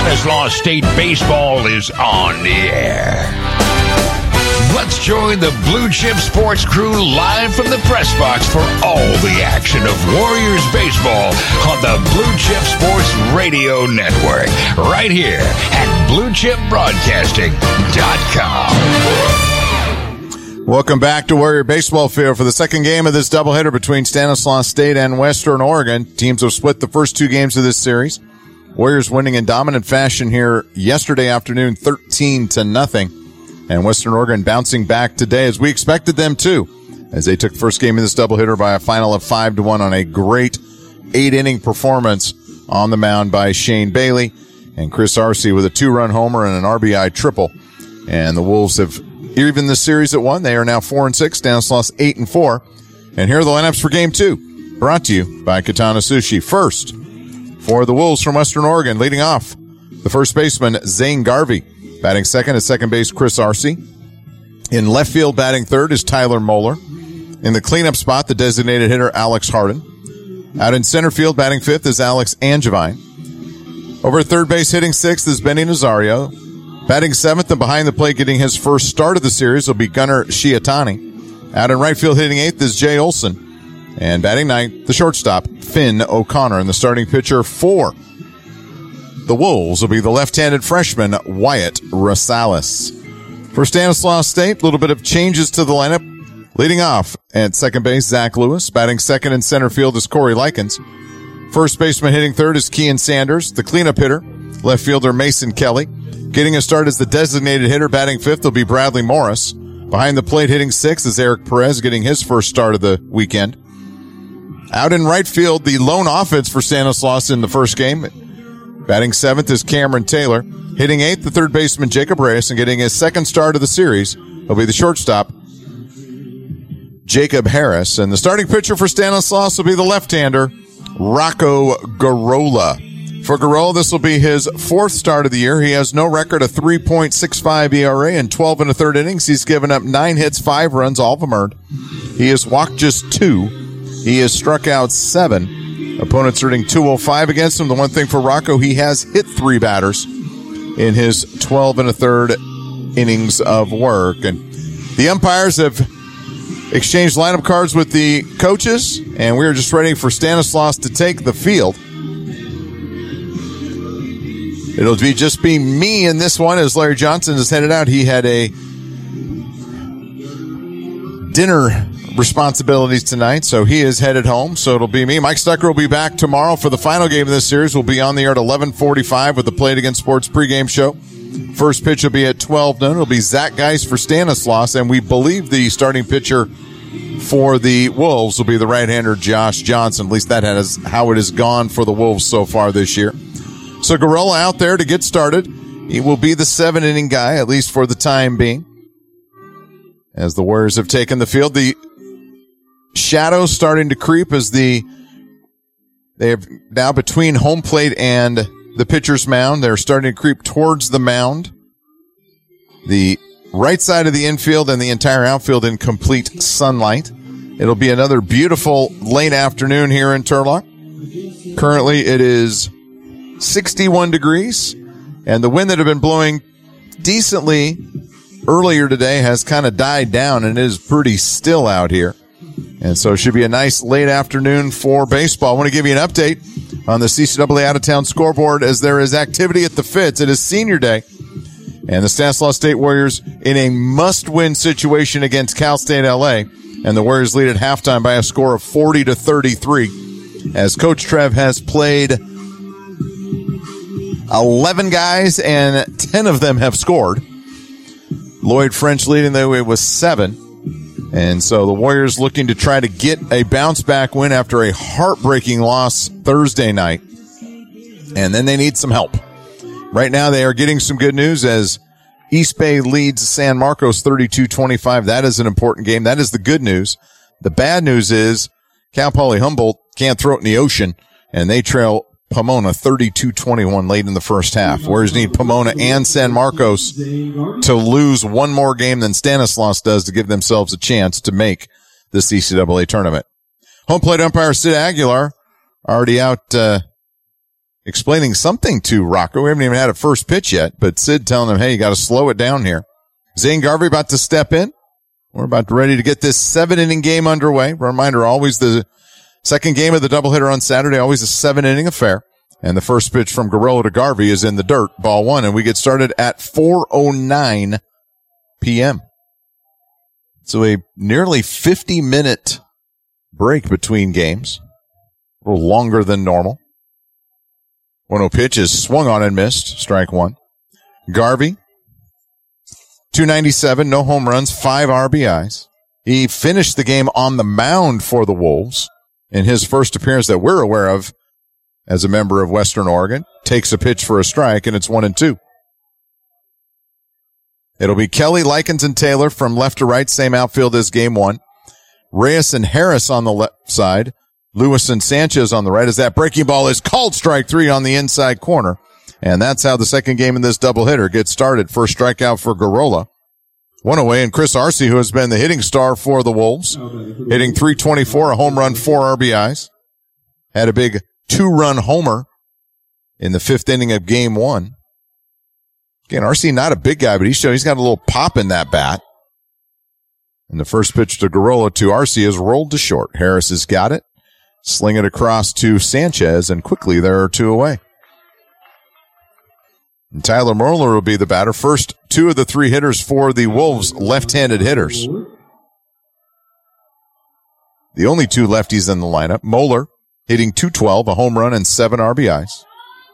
Stanislaus State baseball is on the air. Let's join the Blue Chip Sports crew live from the press box for all the action of Warriors baseball on the Blue Chip Sports Radio Network, right here at BlueChipBroadcasting.com. Welcome back to Warrior Baseball Field for the second game of this doubleheader between Stanislaus State and Western Oregon. Teams have split the first two games of this series. Warriors winning in dominant fashion here yesterday afternoon, 13-0. And Western Oregon bouncing back today as we expected them to, as they took the first game of this doubleheader by a final of 5-1 on a great 8-inning performance on the mound by Shane Bailey and Chris Arce with a 2-run homer and an RBI triple. And the Wolves have evened the series at 1. They are now 4-6, Stanislaus 8-4. And here are the lineups for game 2, brought to you by Katana Sushi. First, for the Wolves from Western Oregon, leading off, the first baseman, Zane Garvey. Batting second at second base, Chris Arce. In left field, batting third is Tyler Moeller. In the cleanup spot, the designated hitter, Alex Harden. Out in center field, batting fifth is Alex Angevine. Over at third base, hitting sixth is Benny Nazario. Batting seventh and behind the plate, getting his first start of the series, will be Gunnar Shiatani. Out in right field, hitting eighth is Jay Olson. And batting ninth, the shortstop, Finn O'Connor. And the starting pitcher for the Wolves will be the left-handed freshman, Wyatt Rosales. For Stanislaus State, a little bit of changes to the lineup. Leading off at second base, Zach Lewis. Batting second in center field is Corey Likens. First baseman hitting third is Kean Sanders. The cleanup hitter, left fielder Mason Kelly. Getting a start as the designated hitter, batting fifth will be Bradley Morris. Behind the plate hitting sixth is Eric Perez, getting his first start of the weekend. Out in right field, the lone offense for Stanislaus in the first game. Batting seventh is Cameron Taylor. Hitting eighth, the third baseman Jacob Reyes, and getting his second start of the series will be the shortstop Jacob Harris. And the starting pitcher for Stanislaus will be the left-hander Rocco Garola. For Garola, this will be his fourth start of the year. He has no record, a 3.65 ERA in 12 1/3 innings. He's given up 9 hits, 5 runs, all of them earned. He has walked just 2. He has struck out 7. Opponents are hitting .205 against him. The one thing for Rocco, he has hit 3 batters in his 12 1/3 innings of work. And the umpires have exchanged lineup cards with the coaches, and we are just ready for Stanislaus to take the field. It'll just be me in this one as Larry Johnson is headed out. He had a dinner responsibilities tonight, so he is headed home. So it'll be me. Mike Stucker will be back tomorrow for the final game of this series. We'll be on the air at 11:45 with the Play It Again Sports pregame show. First pitch will be at 12 noon. It'll be Zach Geis for Stanislaus, and we believe the starting pitcher for the Wolves will be the right-hander Josh Johnson. At least that is how it has gone for the Wolves so far this year. So Garola out there to get started. He will be the 7-inning guy, at least for the time being. As the Warriors have taken the field, the shadows starting to creep as they have now between home plate and the pitcher's mound. They're starting to creep towards the mound. The right side of the infield and the entire outfield in complete sunlight. It'll be another beautiful late afternoon here in Turlock. Currently it is 61 degrees, and the wind that had been blowing decently earlier today has kind of died down, and it is pretty still out here. And so it should be a nice late afternoon for baseball. I want to give you an update on the CCAA out-of-town scoreboard as there is activity at the Fitz. It is senior day, and the Stanislaus State Warriors in a must-win situation against Cal State LA, and the Warriors lead at halftime by a score of 40-33, as Coach Trev has played 11 guys, and 10 of them have scored. Lloyd French leading the way with 7. And so the Warriors looking to try to get a bounce-back win after a heartbreaking loss Thursday night. And then they need some help. Right now they are getting some good news as East Bay leads San Marcos 32-25. That is an important game. That is the good news. The bad news is Cal Poly Humboldt can't throw it in the ocean, and they trail Pomona 32-21 late in the first half. Warriors need Pomona and San Marcos to lose one more game than Stanislaus does to give themselves a chance to make the CCAA tournament. Home plate umpire Sid Aguilar already out explaining something to Rocco. We haven't even had a first pitch yet, but Sid telling him, hey, you got to slow it down here. Zane Garvey about to step in. We're about ready to get this 7-inning game underway. Reminder, always the second game of the doubleheader on Saturday, always a 7-inning affair. And the first pitch from Gorilla to Garvey is in the dirt, ball one, and we get started at 4:09 p.m. So a nearly 50-minute break between games, a little longer than normal. 1-0 pitch is swung on and missed, strike one. Garvey, 297, no home runs, 5 RBIs. He finished the game on the mound for the Wolves in his first appearance that we're aware of as a member of Western Oregon. Takes a pitch for a strike, and it's 1-2. It'll be Kelly, Likens, and Taylor from left to right, same outfield as game one. Reyes and Harris on the left side. Lewis and Sanchez on the right, as that breaking ball is called strike three on the inside corner. And that's how the second game in this doubleheader gets started. First strikeout for Garola. One away, and Chris Arce, who has been the hitting star for the Wolves, hitting .324, a home run, 4 RBIs. Had a big 2-run homer in the 5th inning of game one. Again, Arce not a big guy, but he's got a little pop in that bat. And the first pitch to Garola to Arce is rolled to short. Harris has got it. Sling it across to Sanchez, and quickly there are 2 away. And Tyler Moeller will be the batter. First 2 of the 3 hitters for the Wolves, left-handed hitters. The only 2 lefties in the lineup. Moeller hitting .212, a home run, and 7 RBIs.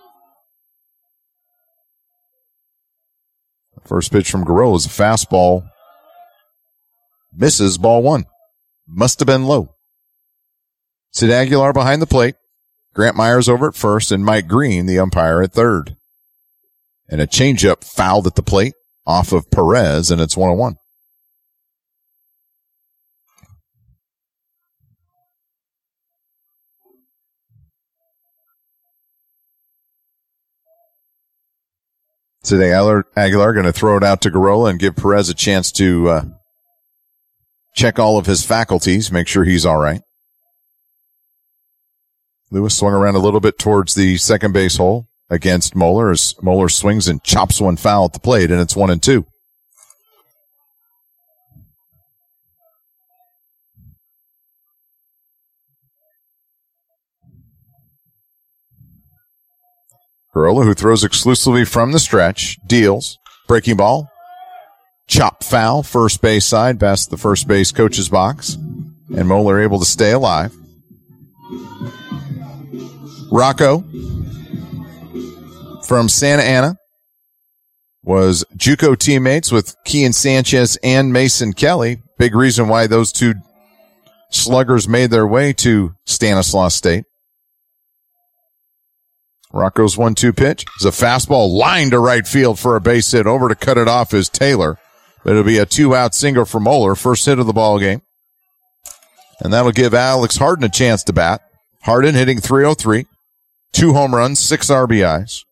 First pitch from Garola is a fastball. Misses, ball one. Must have been low. Sid Aguilar behind the plate. Grant Myers over at first, and Mike Green, the umpire, at third. And a changeup fouled at the plate off of Perez, and it's 1-1. Sid Aguilar going to throw it out to Garola and give Perez a chance to check all of his faculties, make sure he's all right. Lewis swung around a little bit towards the second base hole against Moeller as Moeller swings and chops one foul at the plate, and it's 1-2. Garola, who throws exclusively from the stretch, deals. Breaking ball. Chop foul, first base side, past the first base coach's box. And Moeller able to stay alive. Rocco from Santa Ana was JUCO teammates with Kean Sanchez and Mason Kelly. Big reason why those 2 sluggers made their way to Stanislaus State. Rocco's 1-2 pitch is a fastball lined to right field for a base hit. Over to cut it off is Taylor. But it'll be a 2-out single for Moeller, first hit of the ball game. And that'll give Alex Harden a chance to bat. Harden hitting .303, 2 home runs, 6 RBIs.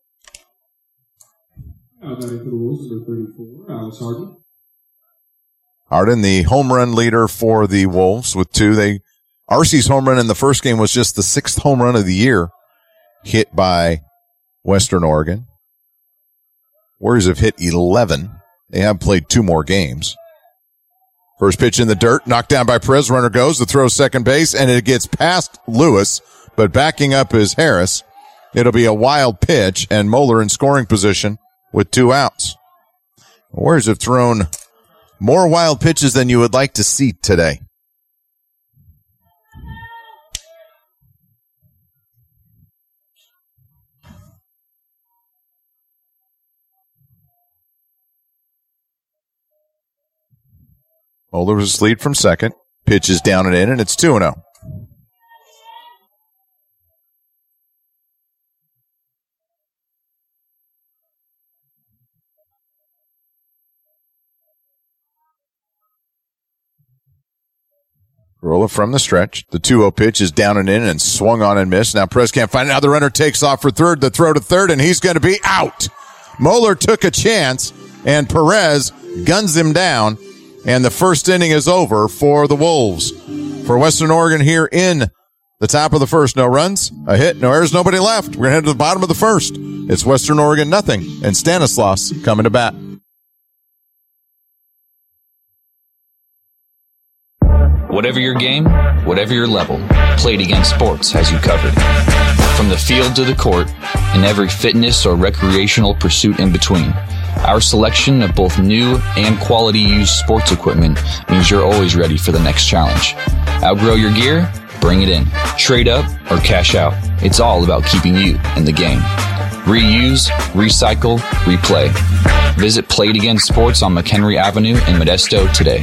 Harden, the home run leader for the Wolves with 2. Arce's home run in the first game was just the 6th home run of the year hit by Western Oregon. Warriors have hit 11. They have played 2 more games. First pitch in the dirt, knocked down by Perez. Runner goes to throw second base, and it gets past Lewis, but backing up is Harris. It'll be a wild pitch, and Moeller in scoring position with 2 outs. The Warriors have thrown more wild pitches than you would like to see today. Moeller's lead from second. Pitch is down and in, and it's 2-0. Garola from the stretch. The 2-0 pitch is down and in and swung on and missed. Now Perez can't find it. Now the runner takes off for third. The throw to third, and he's going to be out. Moeller took a chance, and Perez guns him down. And the first inning is over for the Wolves. For Western Oregon here in The top of the first, no runs, a hit, no errors, nobody left. We're going to head to the bottom of the first. It's Western Oregon nothing, and Stanislaus coming to bat. Whatever your game, whatever your level, Play It Again Sports has you covered. From the field to the court, and every fitness or recreational pursuit in between, our selection of both new and quality used sports equipment means you're always ready for the next challenge. Outgrow your gear? Bring it in. Trade up or cash out. It's all about keeping you in the game. Reuse, recycle, replay. Visit Play It Again Sports on McHenry Avenue in Modesto today.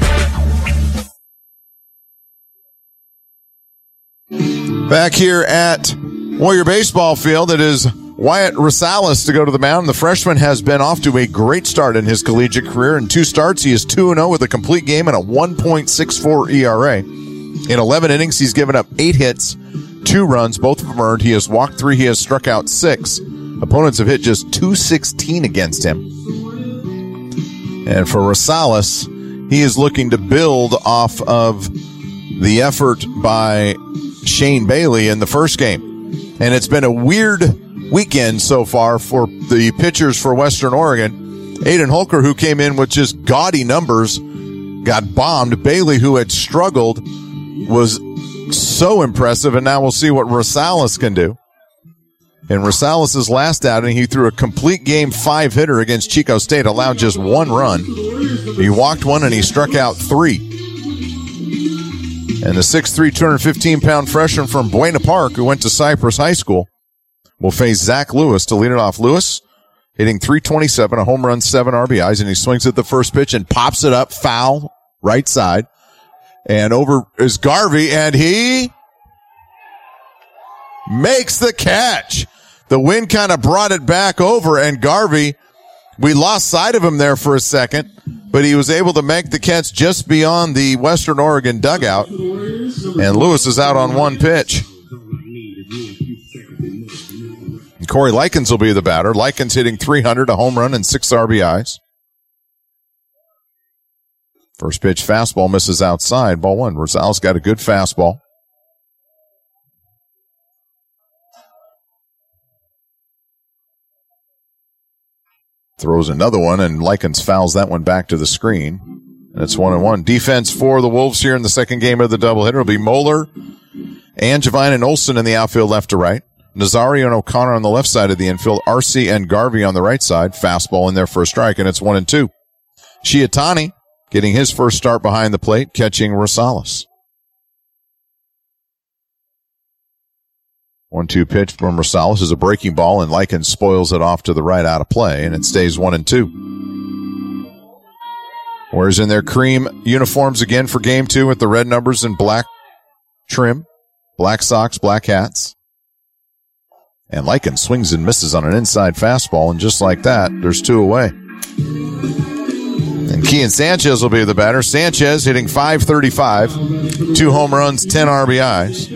Back here at Warrior Baseball Field, it is Wyatt Rosales to go to the mound. The freshman has been off to a great start in his collegiate career. In 2 starts, he is 2-0 with a complete game and a 1.64 ERA. In 11 innings, he's given up 8 hits, 2 runs, both of them earned. He has walked 3, he has struck out 6. Opponents have hit just .216 against him. And for Rosales, he is looking to build off of the effort by Shane Bailey in the first game. And it's been a weird weekend so far for the pitchers for Western Oregon. Aiden Holker, who came in with just gaudy numbers, got bombed. Bailey, who had struggled, was so impressive, and now we'll see what Rosales can do. In Rosales' last outing, he threw a complete game 5-hitter against Chico State, allowed just 1 run. He walked 1 and he struck out 3. And the 6'3", 215-pound freshman from Buena Park, who went to Cypress High School, will face Zach Lewis to lead it off. Lewis hitting .327, a home run, 7 RBIs, and he swings at the first pitch and pops it up, foul, right side. And over is Garvey, and he makes the catch. The wind kind of brought it back over, and Garvey, we lost sight of him there for a second, but he was able to make the catch just beyond the Western Oregon dugout. And Lewis is out on 1 pitch. And Corey Likens will be the batter. Likens hitting .300, a home run, and 6 RBIs. First pitch fastball misses outside. Ball 1. Rosales got a good fastball. Throws another one, and Likens fouls that one back to the screen. And it's 1-1. Defense for the Wolves here in the second game of the doubleheader will be Moeller, Angevine, and Olson in the outfield left to right. Nazario and O'Connor on the left side of the infield. Arce and Garvey on the right side. Fastball in there for a strike, and it's 1-2. Shiatani getting his first start behind the plate, catching Rosales. 1-2 pitch from Rosales is a breaking ball, and Likens spoils it off to the right out of play, and it stays 1-2. Warriors in their cream uniforms again for game 2 with the red numbers and black trim, black socks, black hats. And Likens swings and misses on an inside fastball, and just like that, there's 2 away. And Kian Sanchez will be the batter. Sanchez hitting .535, 2 home runs, 10 RBIs.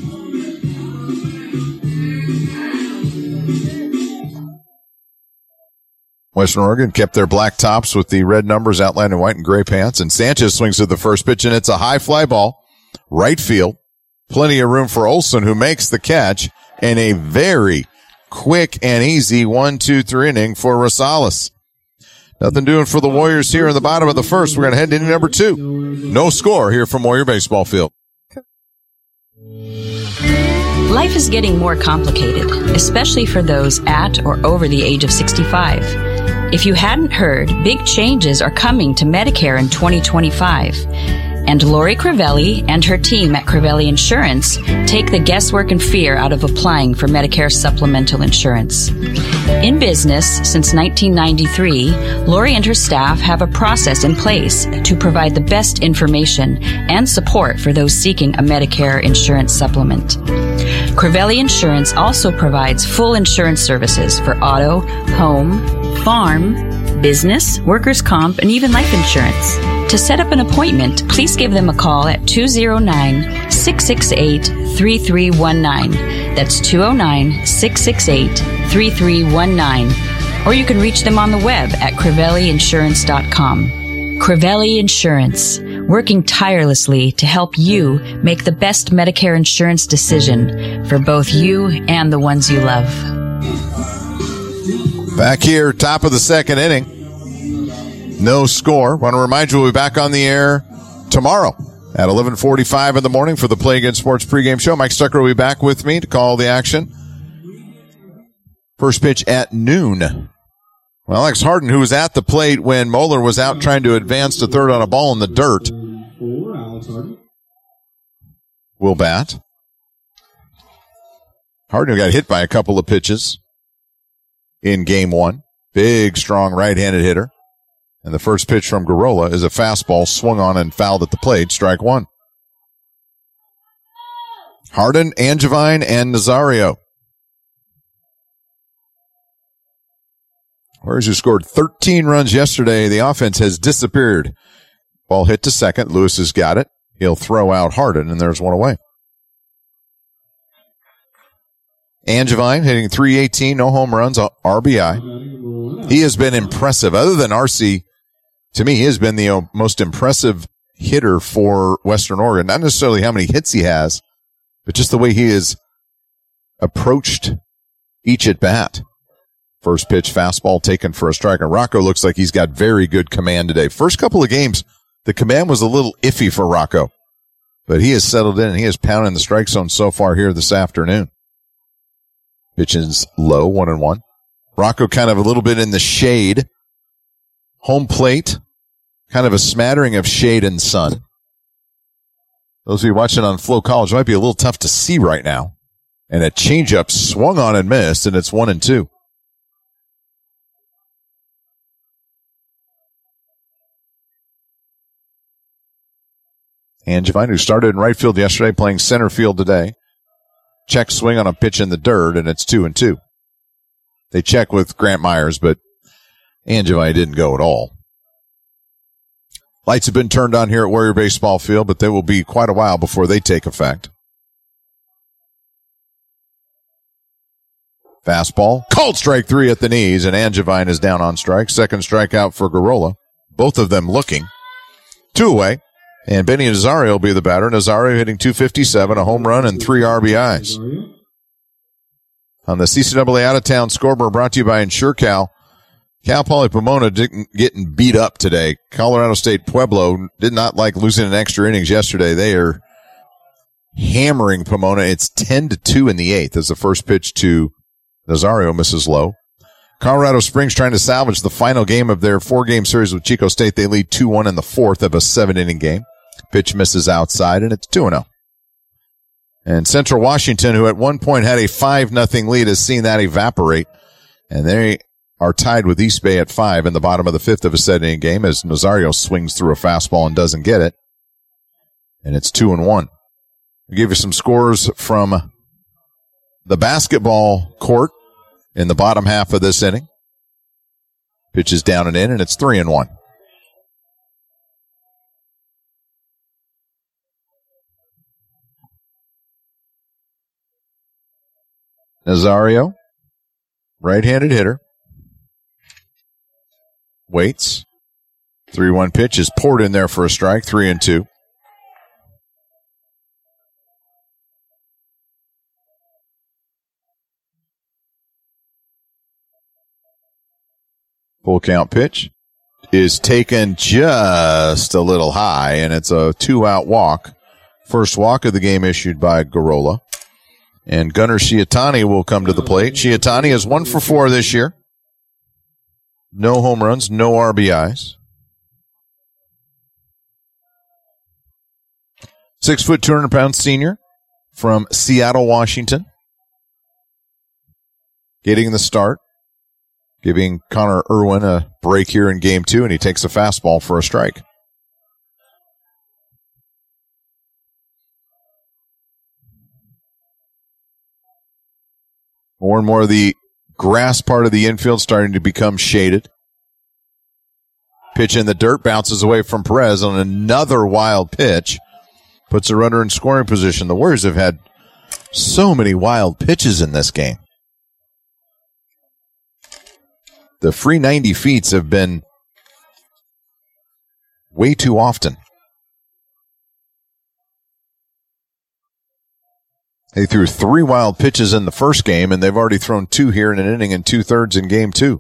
Western Oregon kept their black tops with the red numbers outlined in white and gray pants, and Sanchez swings at the first pitch, and it's a high fly ball, right field. Plenty of room for Olson, who makes the catch, and a very quick and easy 1-2-3 inning for Rosales. Nothing doing for the Warriors here in the bottom of the first. We're going to head to inning number 2. No score here from Warrior Baseball Field. Life is getting more complicated, especially for those at or over the age of 65. If you hadn't heard, big changes are coming to Medicare in 2025. And Lori Crivelli and her team at Crivelli Insurance take the guesswork and fear out of applying for Medicare supplemental insurance. In business since 1993, Lori and her staff have a process in place to provide the best information and support for those seeking a Medicare insurance supplement. Crivelli Insurance also provides full insurance services for auto, home, farm, business, workers' comp, and even life insurance. To set up an appointment, please give them a call at 209-668-3319. That's 209-668-3319. Or you can reach them on the web at crivelliinsurance.com. Crivelli Insurance. working tirelessly to help you make the best Medicare insurance decision for both you and the ones you love. Back here, top of the second inning. No score. Want to remind you, we'll be back on the air tomorrow at 11:45 in the morning for the Play Again Sports pregame show. Mike Stucker will be back with me to call the action. First pitch at noon. Well, Alex Harden, who was at the plate when Moeller was out trying to advance to third on a ball in the dirt, will bat. Harden got hit by a couple of pitches in game one. Big, strong right-handed hitter. And the first pitch from Garola is a fastball swung on and fouled at the plate. Strike one. Harden, Angevine, and Nazario. Warriors, who scored 13 runs yesterday, the offense has disappeared. Ball hit to second. Lewis has got it. He'll throw out Harden, and there's one away. Angevine hitting .318, no home runs, RBI. He has been impressive. Other than RC, to me, he has been the most impressive hitter for Western Oregon. Not necessarily how many hits he has, but just the way he has approached each at bat. First pitch fastball taken for a strike. And Rocco looks like he's got very good command today. First couple of games, the command was a little iffy for Rocco, but he has settled in and he is pounding the strike zone so far here this afternoon. Pitch is low, 1-1. Rocco kind of a little bit in the shade. Home plate, kind of a smattering of shade and sun. Those of you watching on Flow College might be a little tough to see right now. And a changeup swung on and missed, and it's 1-2. Angevine, who started in right field yesterday, playing center field today. Check swing on a pitch in the dirt, and it's 2-2. They check with Grant Myers, but Angevine didn't go at all. Lights have been turned on here at Warrior Baseball Field, but they will be quite a while before they take effect. Fastball, called strike three at the knees, and Angevine is down on strike. Second strikeout for Garola. Both of them looking. 2 away. And Benny Nazario will be the batter. Nazario hitting .257, a home run, and 3 RBIs. On the CCAA out-of-town scoreboard brought to you by InsureCal, Cal Poly Pomona getting beat up today. Colorado State Pueblo did not like losing an extra innings yesterday. They are hammering Pomona. It's 10-2 in the 8th as the first pitch to Nazario misses low. Colorado Springs trying to salvage the final game of their 4-game series with Chico State. They lead 2-1 in the 4th of a 7-inning game. Pitch misses outside, and it's 2-0. And Central Washington, who at one point had a 5-0 lead, has seen that evaporate. And they are tied with East Bay at 5 in the bottom of the 5th of a 7-inning game as Nazario swings through a fastball and doesn't get it. And it's 2-1. We'll give you some scores from the basketball court in the bottom half of this inning. Pitch is down and in, and it's 3-1. Nazario, right-handed hitter, waits. 3-1 pitch is poured in there for a strike, 3-2. Full count pitch is taken just a little high, and it's a 2-out walk. First walk of the game issued by Garola. And Gunnar Shiatani will come to the plate. Shiatani is 1 for 4 this year. No home runs, no RBIs. 6 foot, 200-pound senior from Seattle, Washington. Getting the start. Giving Connor Irwin a break here in game 2, and he takes a fastball for a strike. More and more of the grass part of the infield starting to become shaded. Pitch in the dirt, bounces away from Perez on another wild pitch. Puts a runner in scoring position. The Warriors have had so many wild pitches in this game. The free 90 feet have been way too often. They threw 3 wild pitches in the first game, and they've already thrown 2 here in an inning and 2/3 in game 2.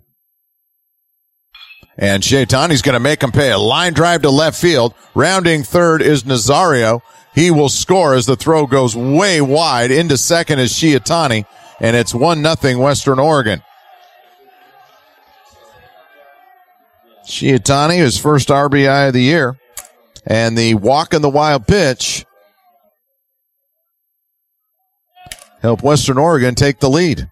And Sheitani's going to make him pay. A line drive to left field. Rounding third is Nazario. He will score as the throw goes way wide. Into second is Sheitani, and it's 1-0 Western Oregon. Sheitani, his first RBI of the year. And the walk and the wild pitch help Western Oregon take the lead.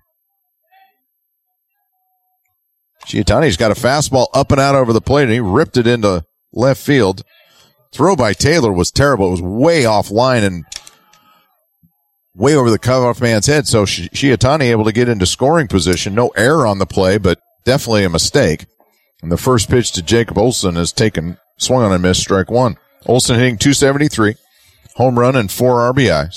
Sheitani's got a fastball up and out over the plate, and he ripped it into left field. Throw by Taylor was terrible. It was way offline and way over the cutoff man's head, so Sheitani able to get into scoring position. No error on the play, but definitely a mistake. And the first pitch to Jacob Olson is taken, swung on and missed, strike one. Olson hitting .273, home run and 4 RBIs.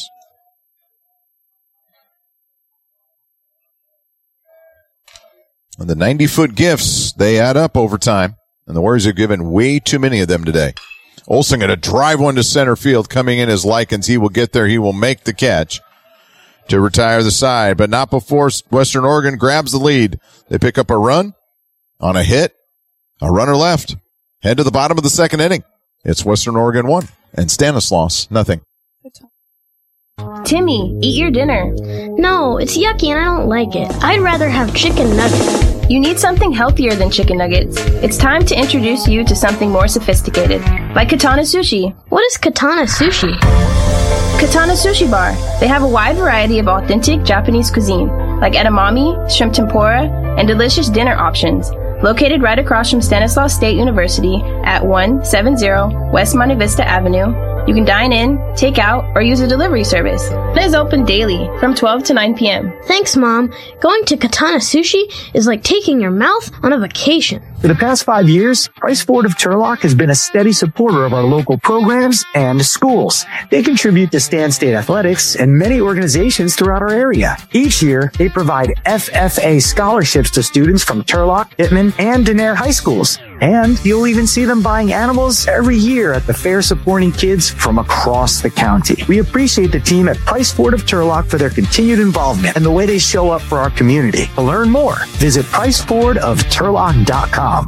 And the 90-foot gifts, they add up over time, and the Warriors have given way too many of them today. Olson going to drive one to center field, coming in as Likens. He will get there. He will make the catch to retire the side, but not before Western Oregon grabs the lead. They pick up a run on a hit, a runner left. Head to the bottom of the second inning. It's Western Oregon 1 and Stanislaus 0. Timmy, eat your dinner. No, it's yucky and I don't like it. I'd rather have chicken nuggets. You need something healthier than chicken nuggets. It's time to introduce you to something more sophisticated, like Katana Sushi. What is Katana Sushi? Katana Sushi Bar. They have a wide variety of authentic Japanese cuisine, like edamame, shrimp tempura, and delicious dinner options. Located right across from Stanislaus State University at 170 West Monte Vista Avenue, you can dine in, take out, or use a delivery service. It is open daily from 12 to 9 p.m. Thanks, Mom. Going to Katana Sushi is like taking your mouth on a vacation. For the past 5 years, Price Ford of Turlock has been a steady supporter of our local programs and schools. They contribute to Stan State Athletics and many organizations throughout our area. Each year, they provide FFA scholarships to students from Turlock, Pittman, and Denair High Schools. And you'll even see them buying animals every year at the fair, supporting kids from across the county. We appreciate the team at Price Ford of Turlock for their continued involvement and the way they show up for our community. To learn more, visit PriceFordofTurlock.com.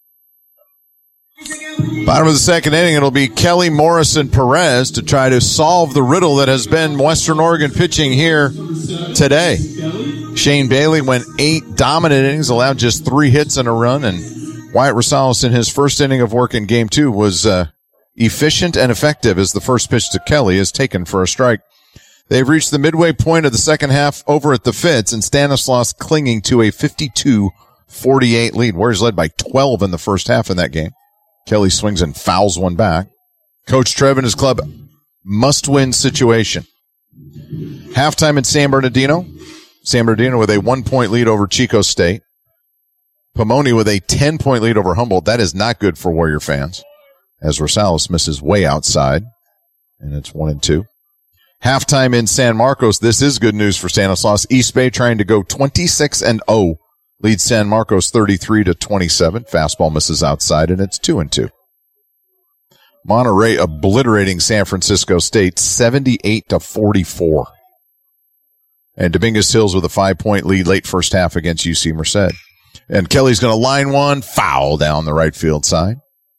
Bottom of the second inning, it'll be Kelly, Morrison, Perez to try to solve the riddle that has been Western Oregon pitching here today. Shane Bailey went 8 dominant innings, allowed just 3 hits and a run, and Wyatt Rosales in his first inning of work in game 2 was efficient and effective as the first pitch to Kelly is taken for a strike. They've reached the midway point of the second half over at the Fitz, and Stanislaus clinging to a 52-48 lead. Warriors led by 12 in the first half in that game. Kelly swings and fouls one back. Coach Trev and his club must-win situation. Halftime in San Bernardino. San Bernardino with a 1-point lead over Chico State. Pomona with a 10-point lead over Humboldt. That is not good for Warrior fans, as Rosales misses way outside, and it's 1-2. Halftime in San Marcos. This is good news for Stanislaus. East Bay trying to go 26-0. Leads San Marcos 33-27. Fastball misses outside, and it's 2-2. Monterey obliterating San Francisco State 78-44. And Dominguez Hills with a 5-point lead late first half against UC Merced. And Kelly's going to line one, foul down the right field side.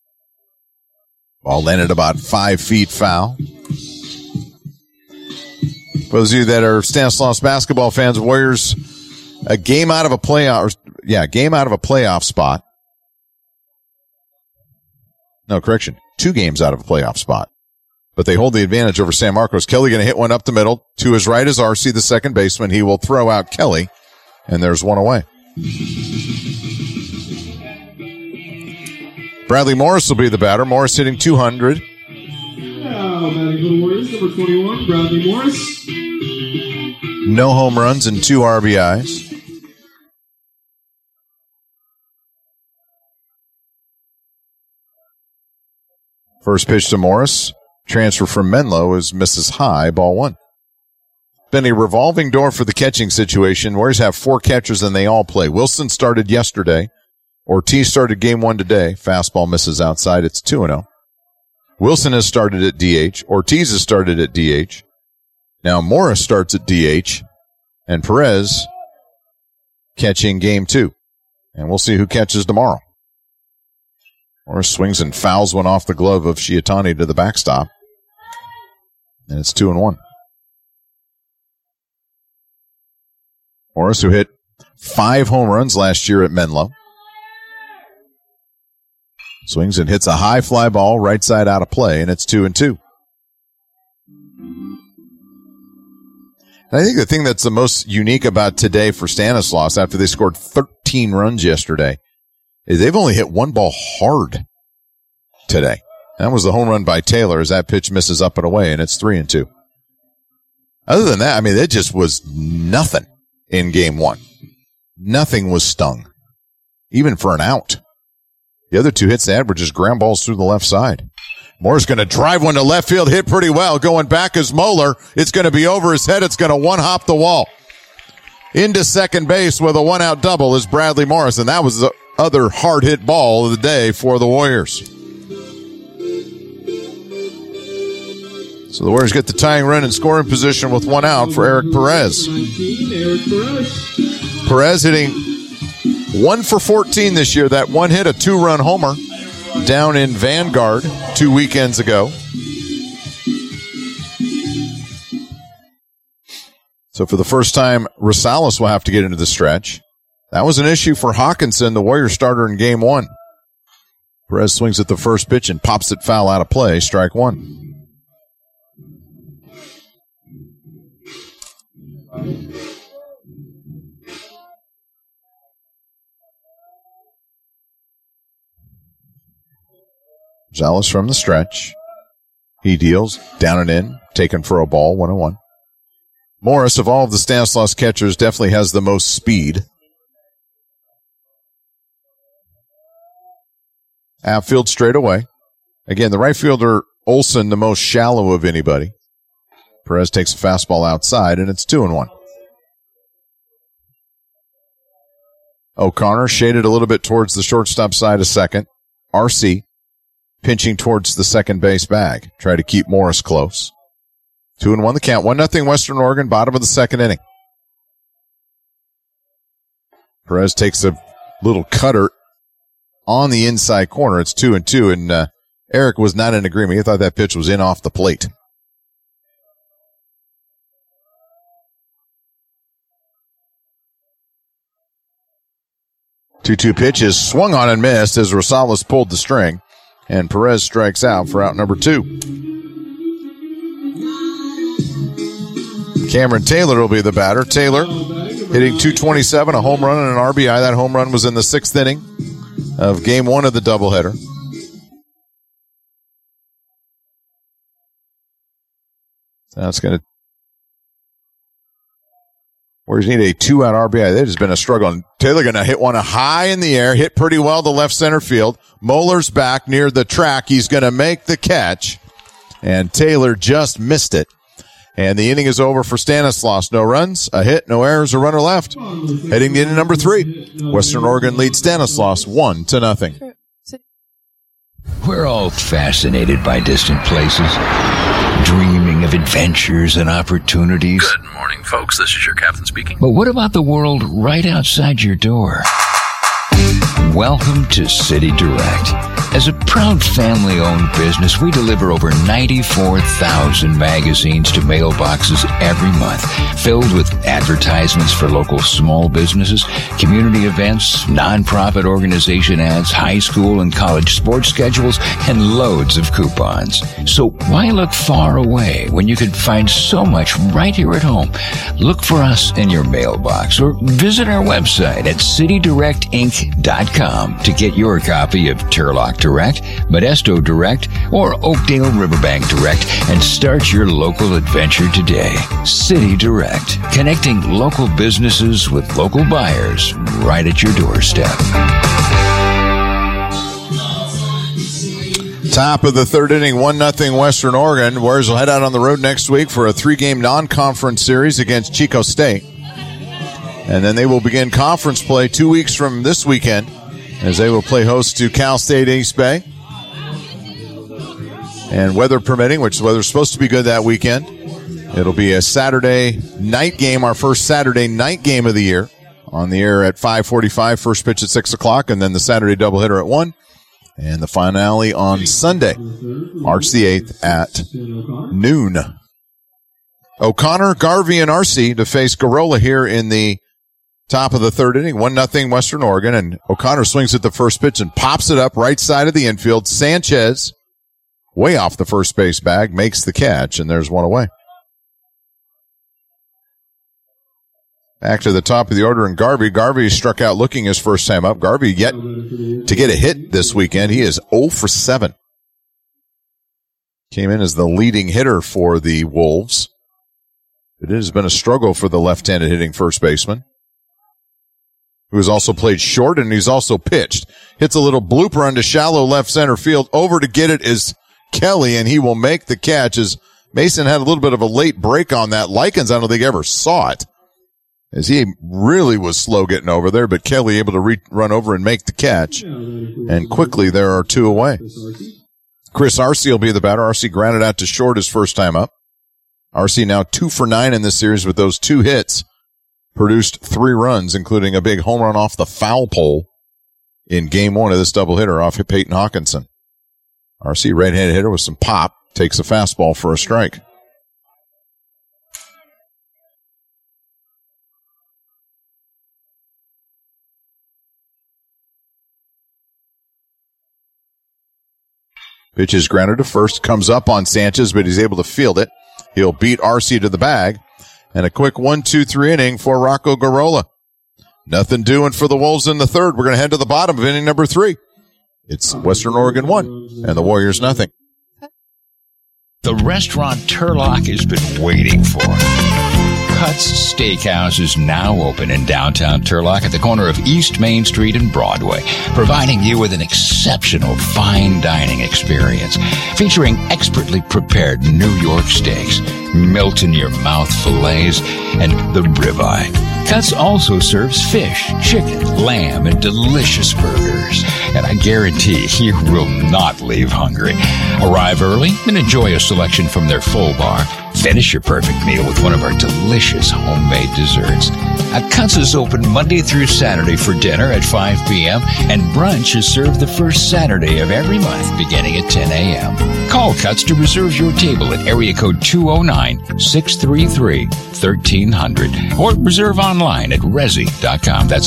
Ball landed about 5 feet foul. For those of you that are Stanislaus basketball fans, Warriors a game out of a playoff spot. No, correction. 2 games out of a playoff spot. But they hold the advantage over San Marcos. Kelly going to hit one up the middle. To his right is Arce, the second baseman. He will throw out Kelly, and there's one away. Bradley Morris will be the batter. Morris hitting 200. Now batting for the Warriors, number 21, Bradley Morris. No home runs and 2 RBIs. First pitch to Morris. Transfer from Menlo is misses high, ball 1. Been a revolving door for the catching situation. Warriors have 4 catchers and they all play. Wilson started yesterday. Ortiz started game 1 today. Fastball misses outside. It's 2-0. Wilson has started at DH. Ortiz has started at DH. Now Morris starts at DH, and Perez catching game 2. And we'll see who catches tomorrow. Morris swings and fouls one off the glove of Shiatani to the backstop. And it's 2-1. Morris, who hit 5 home runs last year at Menlo. Swings and hits a high fly ball right side out of play, and it's 2-2. And I think the thing that's the most unique about today for Stanislaus, after they scored 13 runs yesterday, is they've only hit one ball hard today. That was the home run by Taylor as that pitch misses up and away, and it's 3-2. Other than that, I mean, it just was nothing in game 1. Nothing was stung, even for an out. The other 2 hits they had were just ground balls through the left side. Moore's going to drive one to left field, hit pretty well. Going back is Moeller. It's going to be over his head. It's going to one-hop the wall. Into second base with a one-out double is Bradley Morris, and that was the other hard-hit ball of the day for the Warriors. So the Warriors get the tying run in scoring position with one out for Eric Perez. Perez hitting 1 for 14 this year. That one hit, a 2-run homer down in Vanguard 2 weekends ago. So for the first time, Rosales will have to get into the stretch. That was an issue for Hawkinson, the Warriors starter in game 1. Perez swings at the first pitch and pops it foul out of play. Strike 1. Rosales from the stretch. He deals, down and in, taken for a ball, 1-1. Morris, of all of the Stanislaus catchers, definitely has the most speed. Outfield straight away. Again, the right fielder, Olsen, the most shallow of anybody. Perez takes a fastball outside, and it's 2-1. O'Connor shaded a little bit towards the shortstop side of second. RC pinching towards the second base bag. Try to keep Morris close. 2-1 the count. 1-0 Western Oregon, bottom of the second inning. Perez takes a little cutter on the inside corner. It's 2-2, and Eric was not in agreement. He thought that pitch was in off the plate. Two-two pitch is swung on and missed as Rosales pulled the string, and Perez strikes out for out number 2. Cameron Taylor will be the batter. Taylor hitting .227, a home run and an RBI. That home run was in the 6th inning of game 1 of the doubleheader. Now it's going to... Warriors need a 2-out RBI. That has been a struggle. And Taylor going to hit one high in the air, hit pretty well to left center field. Moeller's back near the track. He's going to make the catch, and Taylor just missed it. And the inning is over for Stanislaus. No runs, a hit, no errors, a runner left. Heading to inning number 3. Western Oregon leads Stanislaus 1-0. We're all fascinated by distant places, dreaming of adventures and opportunities. Good morning, folks. This is your captain speaking. But what about the world right outside your door? Welcome to City Direct. As a proud family-owned business, we deliver over 94,000 magazines to mailboxes every month, filled with advertisements for local small businesses, community events, nonprofit organization ads, high school and college sports schedules, and loads of coupons. So why look far away when you could find so much right here at home? Look for us in your mailbox or visit our website at citydirectinc.com to get your copy of Turlock Direct, Modesto Direct, or Oakdale Riverbank Direct, and start your local adventure today. City Direct, connecting local businesses with local buyers right at your doorstep. Top of the 3rd inning, 1-0 Western Oregon. Warriors will head out on the road next week for a 3-game non-conference series against Chico State. And then they will begin conference play 2 weeks from this weekend, as they will play host to Cal State East Bay. And weather permitting, which the weather's supposed to be good that weekend, It'll be a Saturday night game, our first Saturday night game of the year. On the air at 5:45, first pitch at 6 o'clock, and then the Saturday doubleheader at 1. And the finale on Sunday, March the 8th at noon. O'Connor, Garvey, and RC to face Garola here in the top of the third inning. 1-0 Western Oregon, and O'Connor swings at the first pitch and pops it up right side of the infield. Sanchez, way off the first base bag, makes the catch, and there's one away. Back to the top of the order, and Garvey struck out looking his first time up. Garvey yet to get a hit this weekend. He is 0 for 7. Came in as the leading hitter for the Wolves. It has been a struggle for the left-handed hitting first baseman, who has also played short, and he's also pitched. Hits a little blooper into shallow left center field. Over to get it is Kelly, and he will make the catch, as Mason had a little bit of a late break on that. Likens, I don't think ever saw it, as he really was slow getting over there, but Kelly able to run over and make the catch. And quickly there are 2 away. Chris Arce will be the batter. Arce grounded out to short his first time up. Arce now 2 for 9 in this series with those 2 hits. Produced 3 runs, including a big home run off the foul pole in game 1 of this doubleheader off Peyton Hawkinson. Arce, right-handed hitter with some pop, takes a fastball for a strike. Pitch is grounded to first, comes up on Sanchez, but he's able to field it. He'll beat RC to the bag. And a quick 1-2-3 inning for Rocco Garola. Nothing doing for the Wolves in the third. We're going to head to the bottom of inning number 3. It's Western Oregon 1 and the Warriors nothing. The restaurant Turlock has been waiting for. Cuts Steakhouse is now open in downtown Turlock at the corner of East Main Street and Broadway, providing you with an exceptional fine dining experience featuring expertly prepared New York steaks, melt-in-your-mouth fillets, and the ribeye. Cuts also serves fish, chicken, lamb, and delicious burgers. And I guarantee you will not leave hungry. Arrive early and enjoy a selection from their full bar. Finish your perfect meal with one of our delicious homemade desserts. Cuts is open Monday through Saturday for dinner at 5 p.m. and brunch is served the first Saturday of every month beginning at 10 a.m. Call Cuts to reserve your table at area code 209-633-1300 or reserve online at Resy.com. That's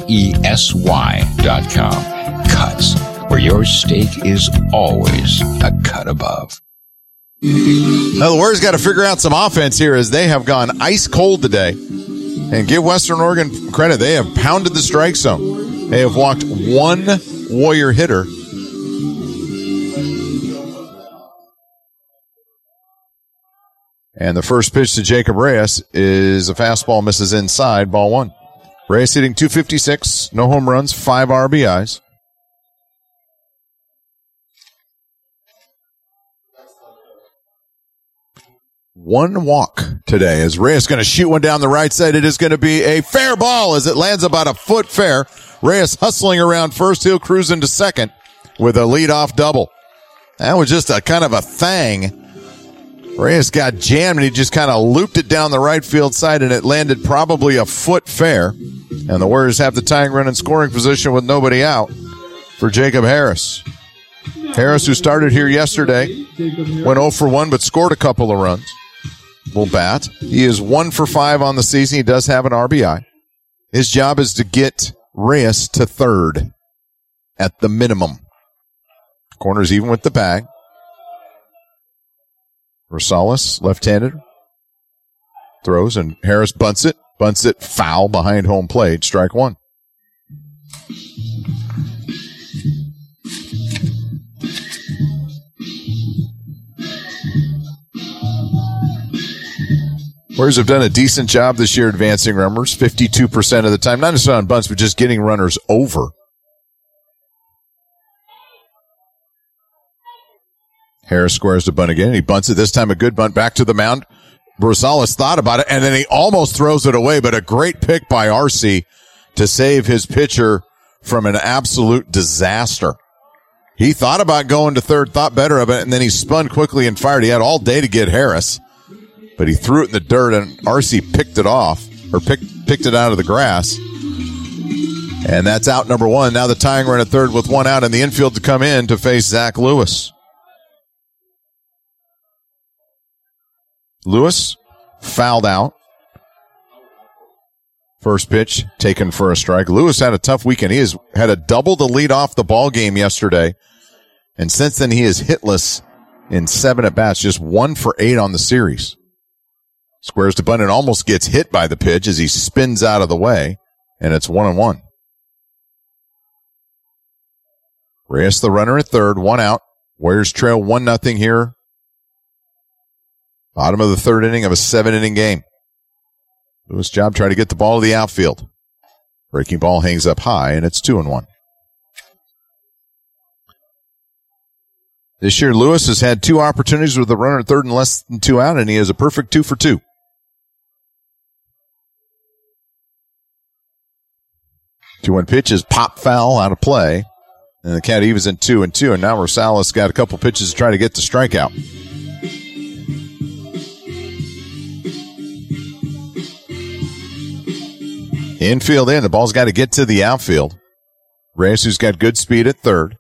RESY.com. Cuts, where your steak is always a cut above. Now the Warriors got to figure out some offense here, as they have gone ice cold today. And give Western Oregon credit. They have pounded the strike zone. They have walked 1 Warrior hitter. And the first pitch to Jacob Reyes is a fastball, misses inside, ball 1. Reyes hitting .256, no home runs, 5 RBIs. One walk today, as Reyes going to shoot one down the right side. It is going to be a fair ball as it lands about a foot fair. Reyes hustling around first. He'll cruise into second with a leadoff double. That was just a kind of a thing. Reyes got jammed and he just kind of looped it down the right field side, and it landed probably a foot fair. And the Warriors have the tying run in scoring position with nobody out for Jacob Harris. Harris, who started here yesterday, went 0 for 1 but scored a couple of runs. Will bat. He is 1 for 5 on the season. He does have an RBI. His job is to get Reyes to third at the minimum. Corners even with the bag. Rosales, left-handed, throws, and Harris bunts it foul behind home plate. Strike 1. Warriors have done a decent job this year advancing runners, 52% of the time. Not necessarily on bunts, but just getting runners over. Harris squares the bunt again. He bunts it, this time a good bunt back to the mound. Rosales thought about it, and then he almost throws it away, but a great pick by RC to save his pitcher from an absolute disaster. He thought about going to third, thought better of it, and then he spun quickly and fired. He had all day to get Harris. but he threw it in the dirt, and RC picked it off, or picked it out of the grass. And that's out number one. Now the tying run at third with one out in the infield to come in to face Zach Lewis. Lewis fouled out. First pitch taken for a strike. Lewis had a tough weekend. He has had a double to lead off the ball game yesterday. And since then, he is hitless in 7 at-bats, just 1 for 8 on the series. Squares to bunt and almost gets hit by the pitch as he spins out of the way, and it's 1-1. Reyes the runner at third, 1 out. Warriors trail 1-0 here. Bottom of the third inning of a 7-inning game. Lewis' job trying to get the ball to the outfield. Breaking ball hangs up high, and it's 2-1. This year, Lewis has had 2 opportunities with the runner at third and less than 2 out, and he is a perfect 2 for 2. Two-one pitch is pop foul out of play, and the count evens in 2-2, and now Rosales got a couple pitches to try to get the strikeout. Infield in. The ball's got to get to the outfield. Reyes, who's got good speed at third.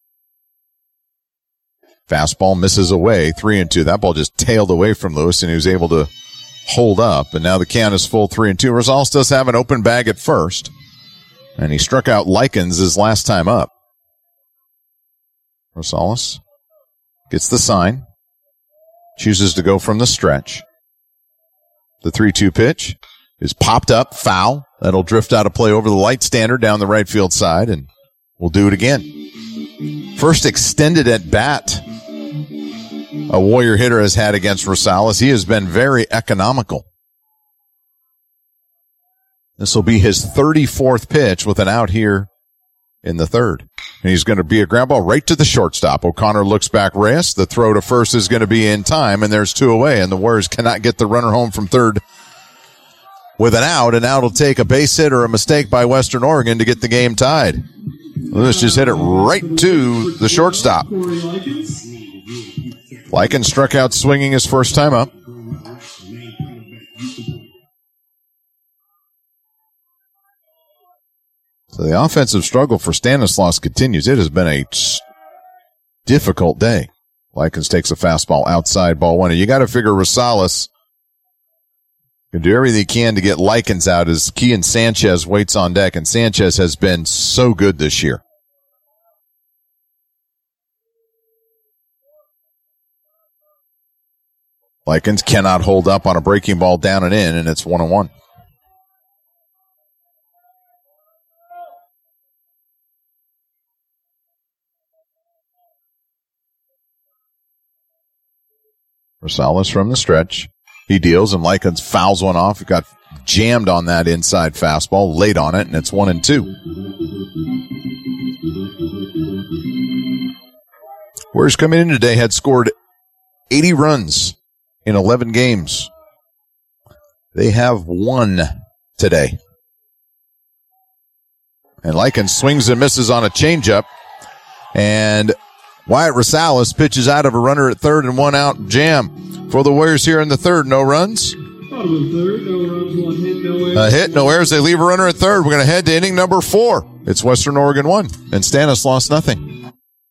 Fastball misses away, 3-2. That ball just tailed away from Lewis, and he was able to hold up. And now the count is full 3-2. Rosales does have an open bag at first, and he struck out Likens his last time up. Rosales gets the sign, chooses to go from the stretch. The 3-2 pitch is popped up, foul. That'll drift out of play over the light standard down the right field side, and we'll do it again. First extended at bat a Warrior hitter has had against Rosales. He has been very economical. This will be his 34th pitch with an out here in the third. And he's going to be a ground ball right to the shortstop. O'Connor looks back. Reyes, the throw to first is going to be in time, and there's 2 away, and the Warriors cannot get the runner home from third with an out, and now it'll take a base hit or a mistake by Western Oregon to get the game tied. Lewis just hit it right to the shortstop. Likens struck out swinging his first time up. So the offensive struggle for Stanislaus continues. It has been a difficult day. Likens takes a fastball outside, ball 1. And you got to figure Rosales can do everything he can to get Likens out as Kian Sanchez waits on deck, and Sanchez has been so good this year. Likens cannot hold up on a breaking ball down and in, and it's 1-1. Rosales from the stretch. He deals, and Likens fouls one off. He got jammed on that inside fastball, late on it, and it's 1-2. Warriors coming in today had scored 80 runs in 11 games. They have 1 today. And Likens swings and misses on a changeup, and Wyatt Rosales pitches out of a runner at third and 1 out jam. For the Warriors here in the third, no runs. A hit, no errors. They leave a runner at third. We're going to head to inning number 4. It's Western Oregon 1 and Stanislaus nothing.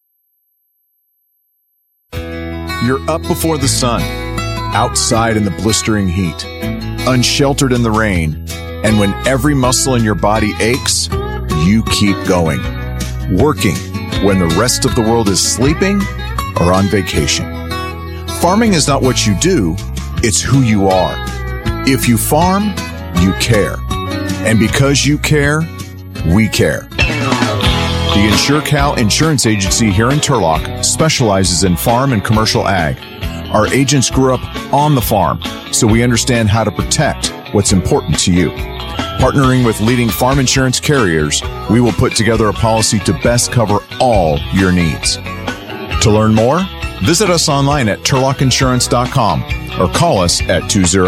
You're up before the sun, outside in the blistering heat, unsheltered in the rain, and when every muscle in your body aches, you keep going. Working when the rest of the world is sleeping or on vacation. Farming is not what you do, it's who you are. If you farm, you care. And because you care, we care. The InsureCal Insurance Agency here in Turlock specializes in farm and commercial ag. Our agents grew up on the farm, so we understand how to protect what's important to you. Partnering with leading farm insurance carriers, we will put together a policy to best cover all your needs. To learn more, visit us online at turlockinsurance.com or call us at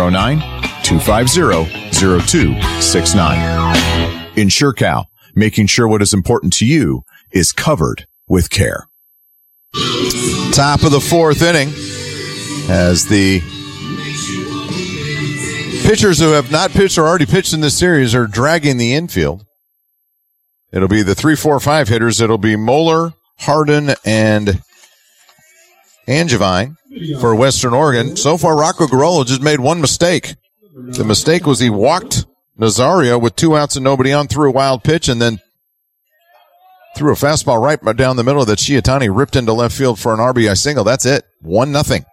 209-250-0269. InsureCal, making sure what is important to you is covered with care. Top of the 4th inning as the Pitchers who have not pitched or already pitched in this series are dragging the infield. It'll be the 3, 4, 5 hitters. It'll be Moeller, Hardin, and Angevine for Western Oregon. So far, Rocco Garolo just made one mistake. The mistake was he walked Nazario with 2 outs and nobody on, threw a wild pitch, and then threw a fastball right down the middle that Shiatani ripped into left field for an RBI single. That's it. 1-0.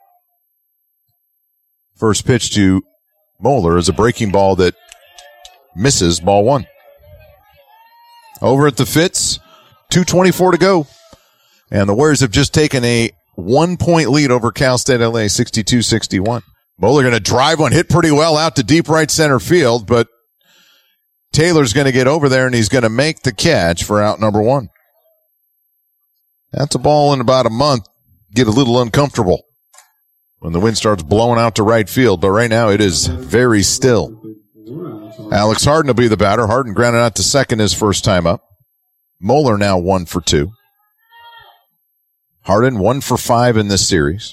First pitch to Moeller is a breaking ball that misses, ball 1. Over at the Fitz, 2:24 to go. And the Warriors have just taken a 1-point lead over Cal State LA, 62-61. Moeller going to drive one, hit pretty well out to deep right center field, but Taylor's going to get over there and he's going to make the catch for out number 1. That's a ball in about a month. Get a little uncomfortable when the wind starts blowing out to right field, but right now it is very still. Alex Hardin will be the batter. Hardin grounded out to second his first time up. Moeller now 1 for 2. Hardin 1 for 5 in this series.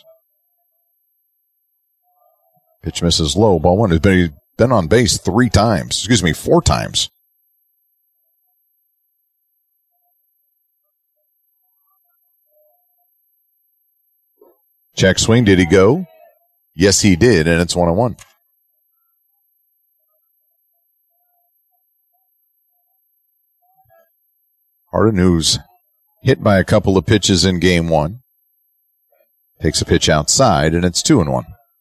Pitch misses low. Ball 1. He's been on base 4 times. Check swing. Did he go? Yes, he did, and it's 1-1. Hardin, who's hit by a couple of pitches in game 1, takes a pitch outside, and it's 2-1.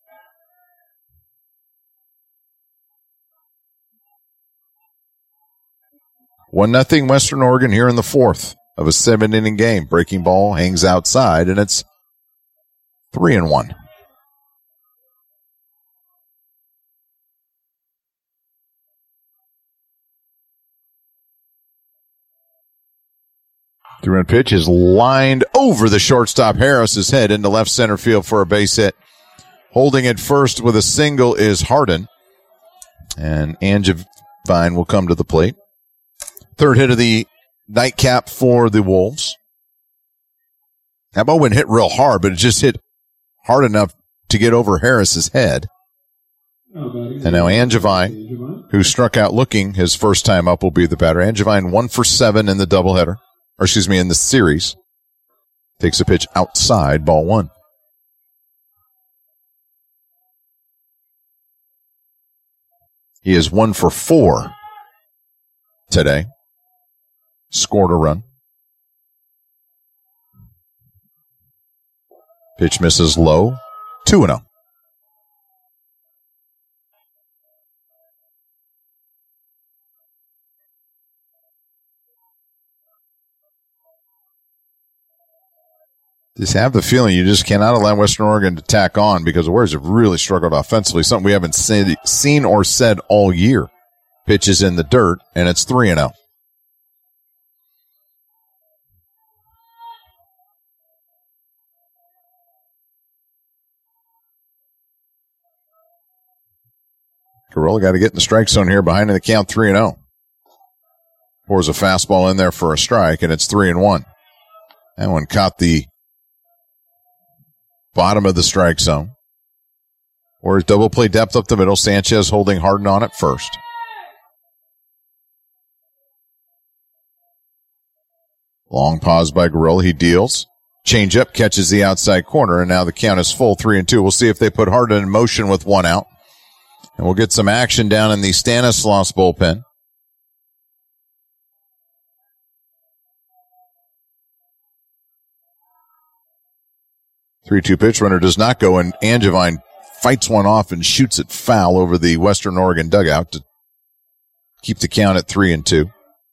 One nothing Western Oregon here in the 4th of a 7-inning game. Breaking ball hangs outside, and it's 3-1. Three-run pitch is lined over the shortstop Harris's head into left center field for a base hit. Holding it first with a single is Hardin. And Angevine will come to the plate. Third hit of the nightcap for the Wolves. That ball went hit real hard, but it just hit hard enough to get over Harris's head. And now Angevine, who struck out looking his first time up, will be the batter. Angevine 1 for 7 in the doubleheader. In the series. Takes a pitch outside, ball 1. He is 1 for 4 today. Scored a run. Pitch misses low. 2-0. Just have the feeling you just cannot allow Western Oregon to tack on because the Warriors have really struggled offensively, something we haven't seen or said all year. Pitch is in the dirt, and it's 3-0. Garolo got to get in the strike zone here behind in the count 3-0. Pours a fastball in there for a strike, and it's 3-1. That one caught the bottom of the strike zone. Or double play depth up the middle. Sanchez holding Hardin on at first. Long pause by Garolo. He deals. Changeup catches the outside corner, and now the count is full 3-2. We'll see if they put Hardin in motion with 1 out. And we'll get some action down in the Stanislaus bullpen. Three-two pitch, runner does not go, and Angevine fights one off and shoots it foul over the Western Oregon dugout to keep the count at 3-2.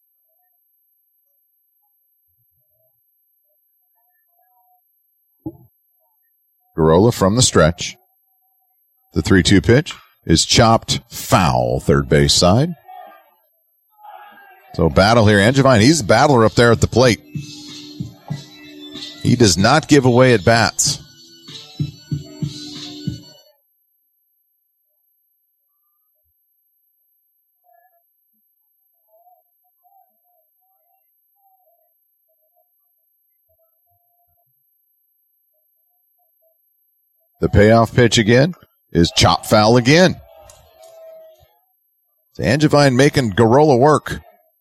Garolo from the stretch. The 3-2 pitch is chopped foul, third base side. So battle here. Angevine, he's a battler up there at the plate. He does not give away at bats. The payoff pitch again is chop foul again. Angevine making Garola work.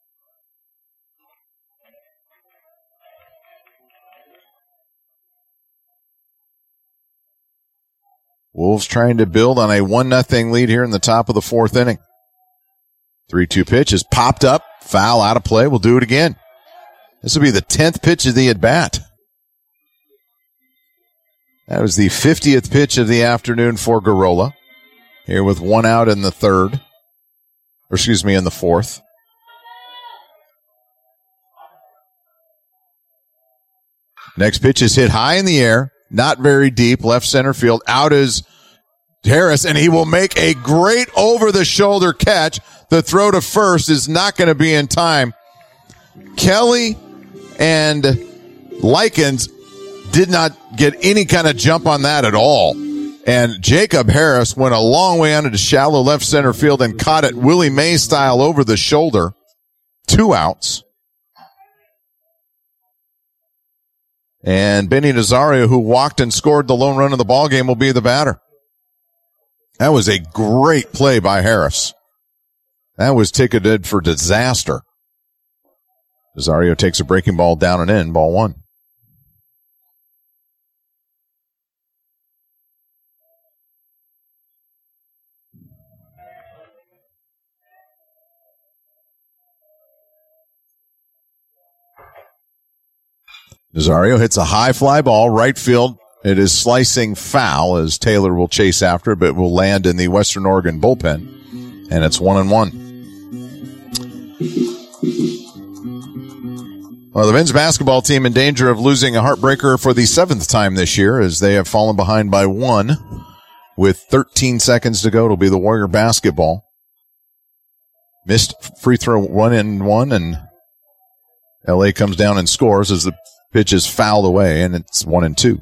Wolves trying to build on a 1-0 lead here in the top of the fourth inning. 3-2 pitch is popped up. Foul out of play. We'll do it again. This will be the 10th pitch of the at-bat. That was the 50th pitch of the afternoon for Garola. Here with one out in the in the fourth. Next pitch is hit high in the air. Not very deep, left center field. Out is Harris, and he will make a great over-the-shoulder catch. The throw to first is not going to be in time. Kelly and Likens did not get any kind of jump on that at all. And Jacob Harris went a long way out into shallow left center field and caught it Willie Mays style over the shoulder. 2 outs. And Benny Nazario, who walked and scored the lone run of the ballgame, will be the batter. That was a great play by Harris. That was ticketed for disaster. Nazario takes a breaking ball down and in, ball 1. Nazario hits a high fly ball, right field. It is slicing foul as Taylor will chase after it, but will land in the Western Oregon bullpen. And it's 1-1. Well, the men's basketball team in danger of losing a heartbreaker for the 7th time this year as they have fallen behind by 1 with 13 seconds to go. It'll be the Warrior basketball. Missed free throw 1-1, and LA comes down and scores as the pitch is fouled away, and it's 1-2.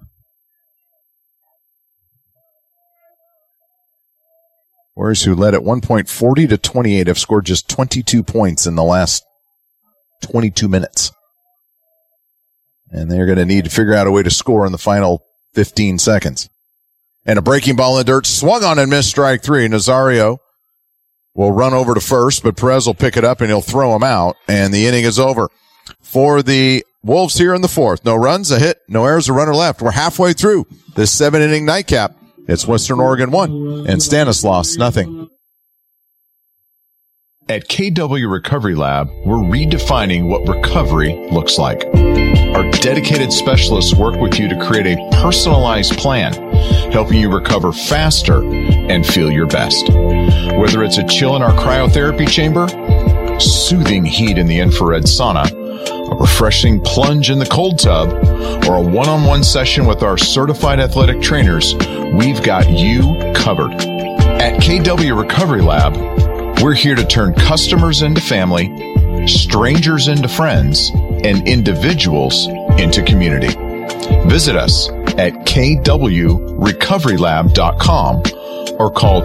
Warriors, who led at one point 40-28, have scored just 22 points in the last 22 minutes. And they're going to need to figure out a way to score in the final 15 seconds. And a breaking ball in the dirt, swung on and missed, strike 3. Nazario will run over to first, but Perez will pick it up and he'll throw him out, and the inning is over. For the Wolves here in the fourth, no runs, a hit, no errors, a runner left. We're halfway through this 7-inning nightcap. It's Western Oregon 1 and Stanislaus nothing. At KW Recovery Lab, we're redefining what recovery looks like. Our dedicated specialists work with you to create a personalized plan, helping you recover faster and feel your best. Whether it's a chill in our cryotherapy chamber, soothing heat in the infrared sauna, a refreshing plunge in the cold tub, or a one-on-one session with our certified athletic trainers, we've got you covered. At KW Recovery Lab, we're here to turn customers into family, strangers into friends, and individuals into community. Visit us at kwrecoverylab.com or call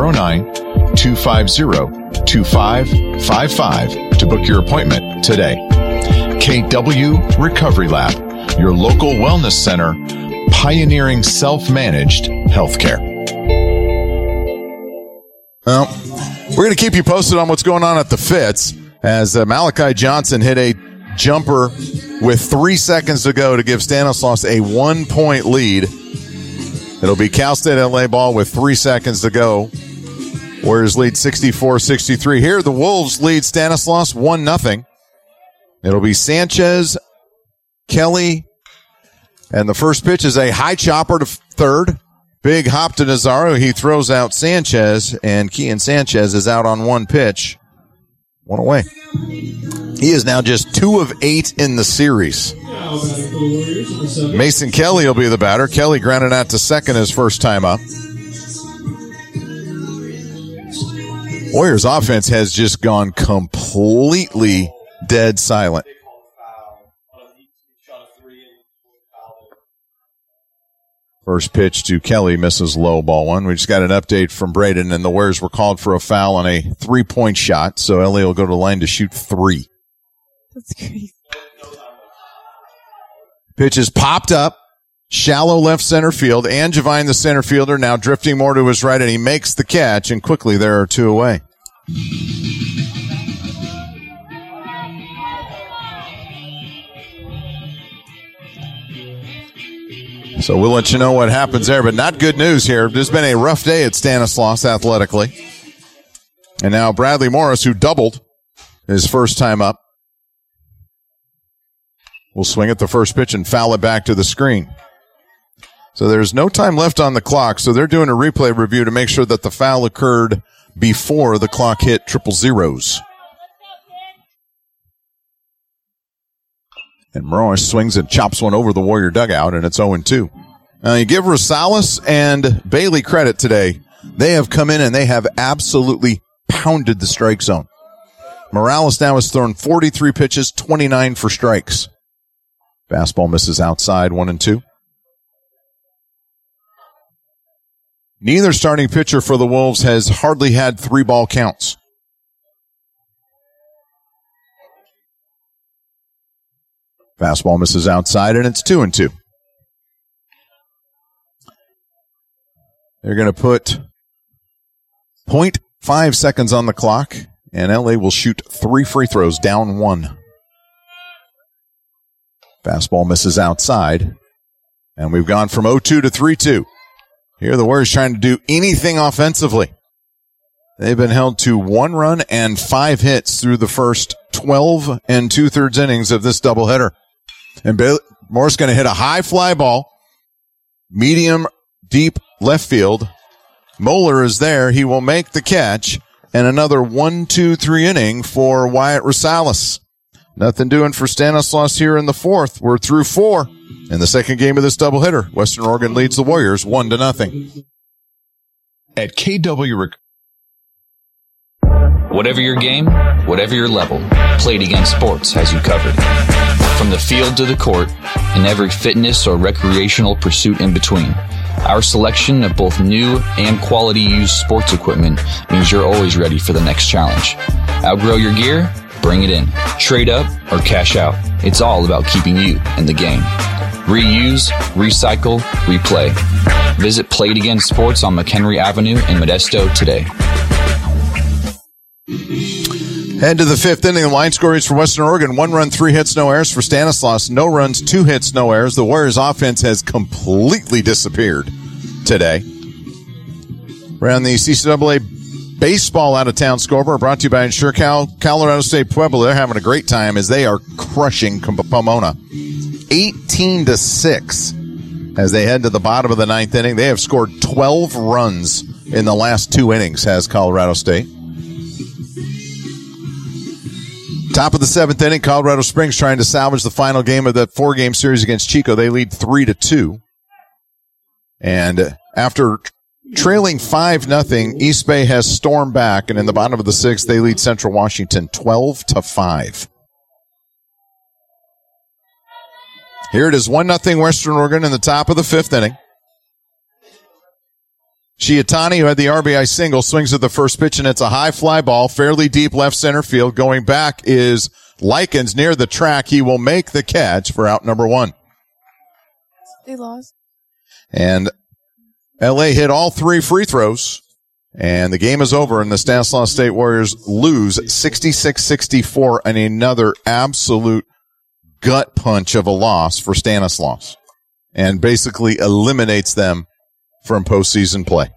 209-250-2555 to book your appointment today. KW Recovery Lab, your local wellness center, pioneering self-managed healthcare. Well, we're going to keep you posted on what's going on at the Fitz as Malachi Johnson hit a jumper with 3 seconds to go to give Stanislaus a 1-point lead. It'll be Cal State LA ball with 3 seconds to go. Warriors lead 64-63. Here, the Wolves lead Stanislaus 1-0. It'll be Sanchez, Kelly, and the first pitch is a high chopper to third. Big hop to Nazario. He throws out Sanchez, and Kian Sanchez is out on one pitch. 1 away. He is now just 2 of 8 in the series. Mason Kelly will be the batter. Kelly grounded out to second his first time up. Warriors offense has just gone completely dead silent. First pitch to Kelly misses low, ball 1. We just got an update from Braden, and the Warriors were called for a foul on a 3-point shot, so LA will go to the line to shoot 3. That's crazy. Pitch is popped up, shallow left center field. Angevine, the center fielder, now drifting more to his right, and he makes the catch, and quickly there are 2 away. So we'll let you know what happens there, but not good news here. There's been a rough day at Stanislaus athletically. And now Bradley Morris, who doubled his first time up, will swing at the first pitch and foul it back to the screen. So there's no time left on the clock, so they're doing a replay review to make sure that the foul occurred before the clock hit triple zeros. And Morris swings and chops one over the Warrior dugout, and it's 0-2. Now, you give Rosales and Bailey credit today. They have come in and they have absolutely pounded the strike zone. Morales now has thrown 43 pitches, 29 for strikes. Fastball misses outside, 1-2. Neither starting pitcher for the Wolves has hardly had 3-ball counts. Fastball misses outside, and it's 2-2. They're going to put 0.5 seconds on the clock, and LA will shoot 3 free throws, down 1. Fastball misses outside, and we've gone from 0-2 to 3-2. Here the Warriors trying to do anything offensively. They've been held to 1 run and 5 hits through the first 12 2/3 innings of this doubleheader. And Morris going to hit a high fly ball, medium, deep left field. Moeller is there. He will make the catch. And another 1-2-3 inning for Wyatt Rosales. Nothing doing for Stanislaus here in the fourth. We're through 4 in the second game of this doubleheader. Western Oregon leads the Warriors 1-0. At KW. Whatever your game, whatever your level, Played Again Sports has you covered. From the field to the court, and every fitness or recreational pursuit in between. Our selection of both new and quality used sports equipment means you're always ready for the next challenge. Outgrow your gear? Bring it in. Trade up or cash out. It's all about keeping you in the game. Reuse, recycle, replay. Visit Played Again Sports on McHenry Avenue in Modesto today. Head to the 5th inning. The line score is for Western Oregon. 1 run, 3 hits, no errors for Stanislaus. No runs, 2 hits, no errors. The Warriors' offense has completely disappeared today. Around the CCAA baseball out-of-town scoreboard brought to you by InsureCal. Colorado State Pueblo, they're having a great time as they are crushing Pomona. 18-6 as they head to the bottom of the 9th inning. They have scored 12 runs in the last 2 innings, has Colorado State. Top of the 7th inning, Colorado Springs trying to salvage the final game of that 4-game series against Chico. They lead 3-2. And after trailing 5-0, East Bay has stormed back, and in the bottom of the 6th, they lead Central Washington 12-5. Here it is, 1-0 Western Oregon in the top of the 5th inning. Chiatani, who had the RBI single, swings at the first pitch, and it's a high fly ball, fairly deep left center field. Going back is Likens near the track. He will make the catch for out number 1. They lost. And LA hit all 3 free throws, and the game is over, and the Stanislaus State Warriors lose 66-64, and another absolute gut punch of a loss for Stanislaus, and basically eliminates them from postseason play.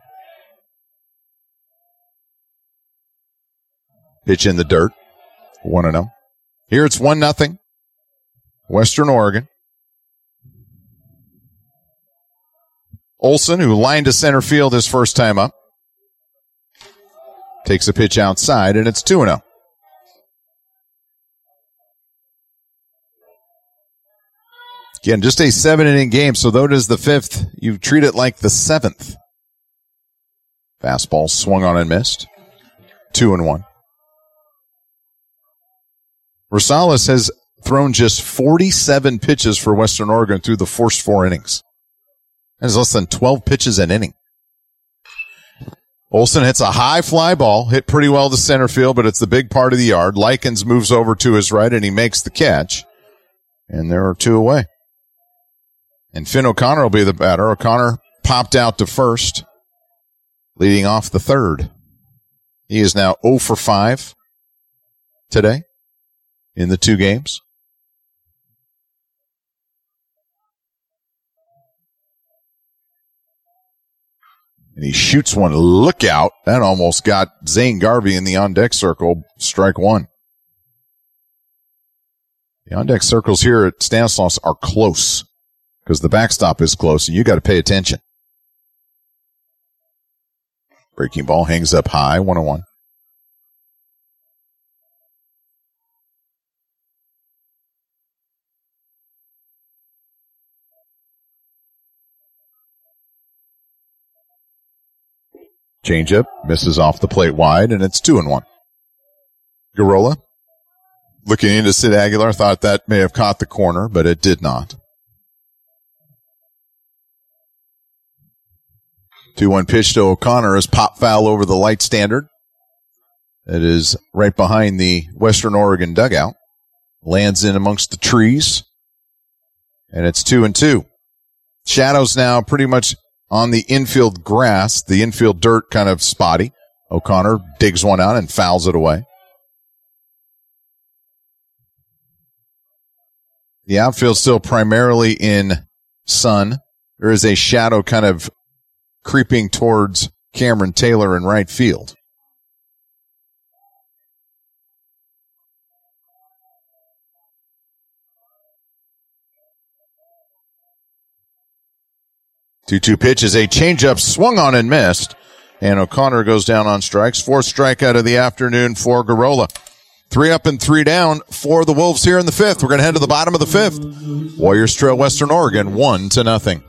Pitch in the dirt. 1-0. Here it's 1-0. Western Oregon. Olson, who lined to center field his first time up, takes a pitch outside, and it's 2-0. Again, just a 7-inning game, so though it is the 5th, you treat it like the 7th. Fastball swung on and missed. 2-1. Rosales has thrown just 47 pitches for Western Oregon through the first 4 innings. That is less than 12 pitches an inning. Olson hits a high fly ball, hit pretty well to center field, but it's the big part of the yard. Likens moves over to his right, and he makes the catch. And there are 2 away. And Finn O'Connor will be the batter. O'Connor popped out to first, leading off the 3rd. He is now 0 for 5 today in the 2 games. And he shoots one. Look out. That almost got Zane Garvey in the on-deck circle. Strike 1. The on-deck circles here at Stanislaus are close because the backstop is close, and you got to pay attention. Breaking ball hangs up high, 1-1. Changeup misses off the plate wide, and it's 2-1. Garola looking into Sid Aguilar, thought that may have caught the corner, but it did not. 2-1 pitch to O'Connor is pop foul over the light standard. It is right behind the Western Oregon dugout. Lands in amongst the trees, and it's 2-2. Shadows now pretty much on the infield grass, the infield dirt kind of spotty. O'Connor digs one out and fouls it away. The outfield still primarily in sun. There is a shadow kind of creeping towards Cameron Taylor in right field. Two-two pitch is a changeup swung on and missed, and O'Connor goes down on strikes. 4th strikeout of the afternoon for Garola. 3 up and 3 down for the Wolves here in the 5th. We're going to head to the bottom of the 5th. Warriors trail Western Oregon 1-0.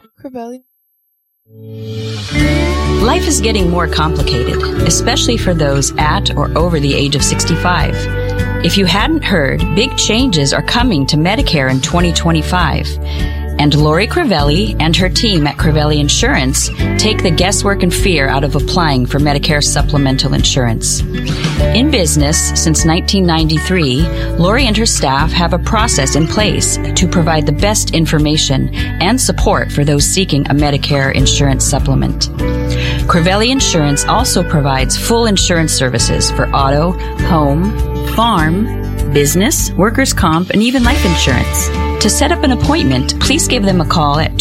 Life is getting more complicated, especially for those at or over the age of 65. If you hadn't heard, big changes are coming to Medicare in 2025. And Lori Crivelli and her team at Crivelli Insurance take the guesswork and fear out of applying for Medicare supplemental insurance. In business since 1993, Lori and her staff have a process in place to provide the best information and support for those seeking a Medicare insurance supplement. Crivelli Insurance also provides full insurance services for auto, home, farm, business, workers' comp, and even life insurance. To set up an appointment, please give them a call at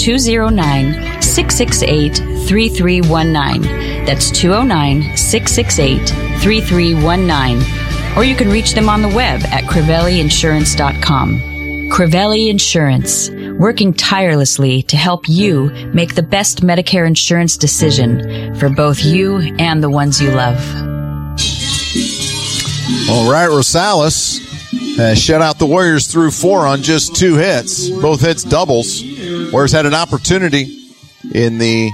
209-668-3319. That's 209-668-3319. Or you can reach them on the web at crivelliinsurance.com. Crivelli Insurance, working tirelessly to help you make the best Medicare insurance decision for both you and the ones you love. All right, Rosales shut out the Warriors through 4 on just 2 hits. Both hits doubles. Warriors had an opportunity in the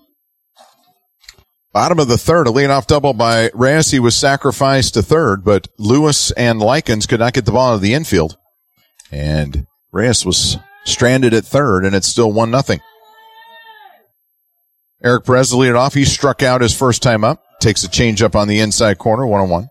bottom of the 3rd. A leadoff double by Reyes. He was sacrificed to 3rd, but Lewis and Likens could not get the ball out of the infield. And Reyes was stranded at 3rd, and it's still 1-0. Eric Perez, the leadoff. He struck out his first time up. Takes a changeup on the inside corner, 1-1.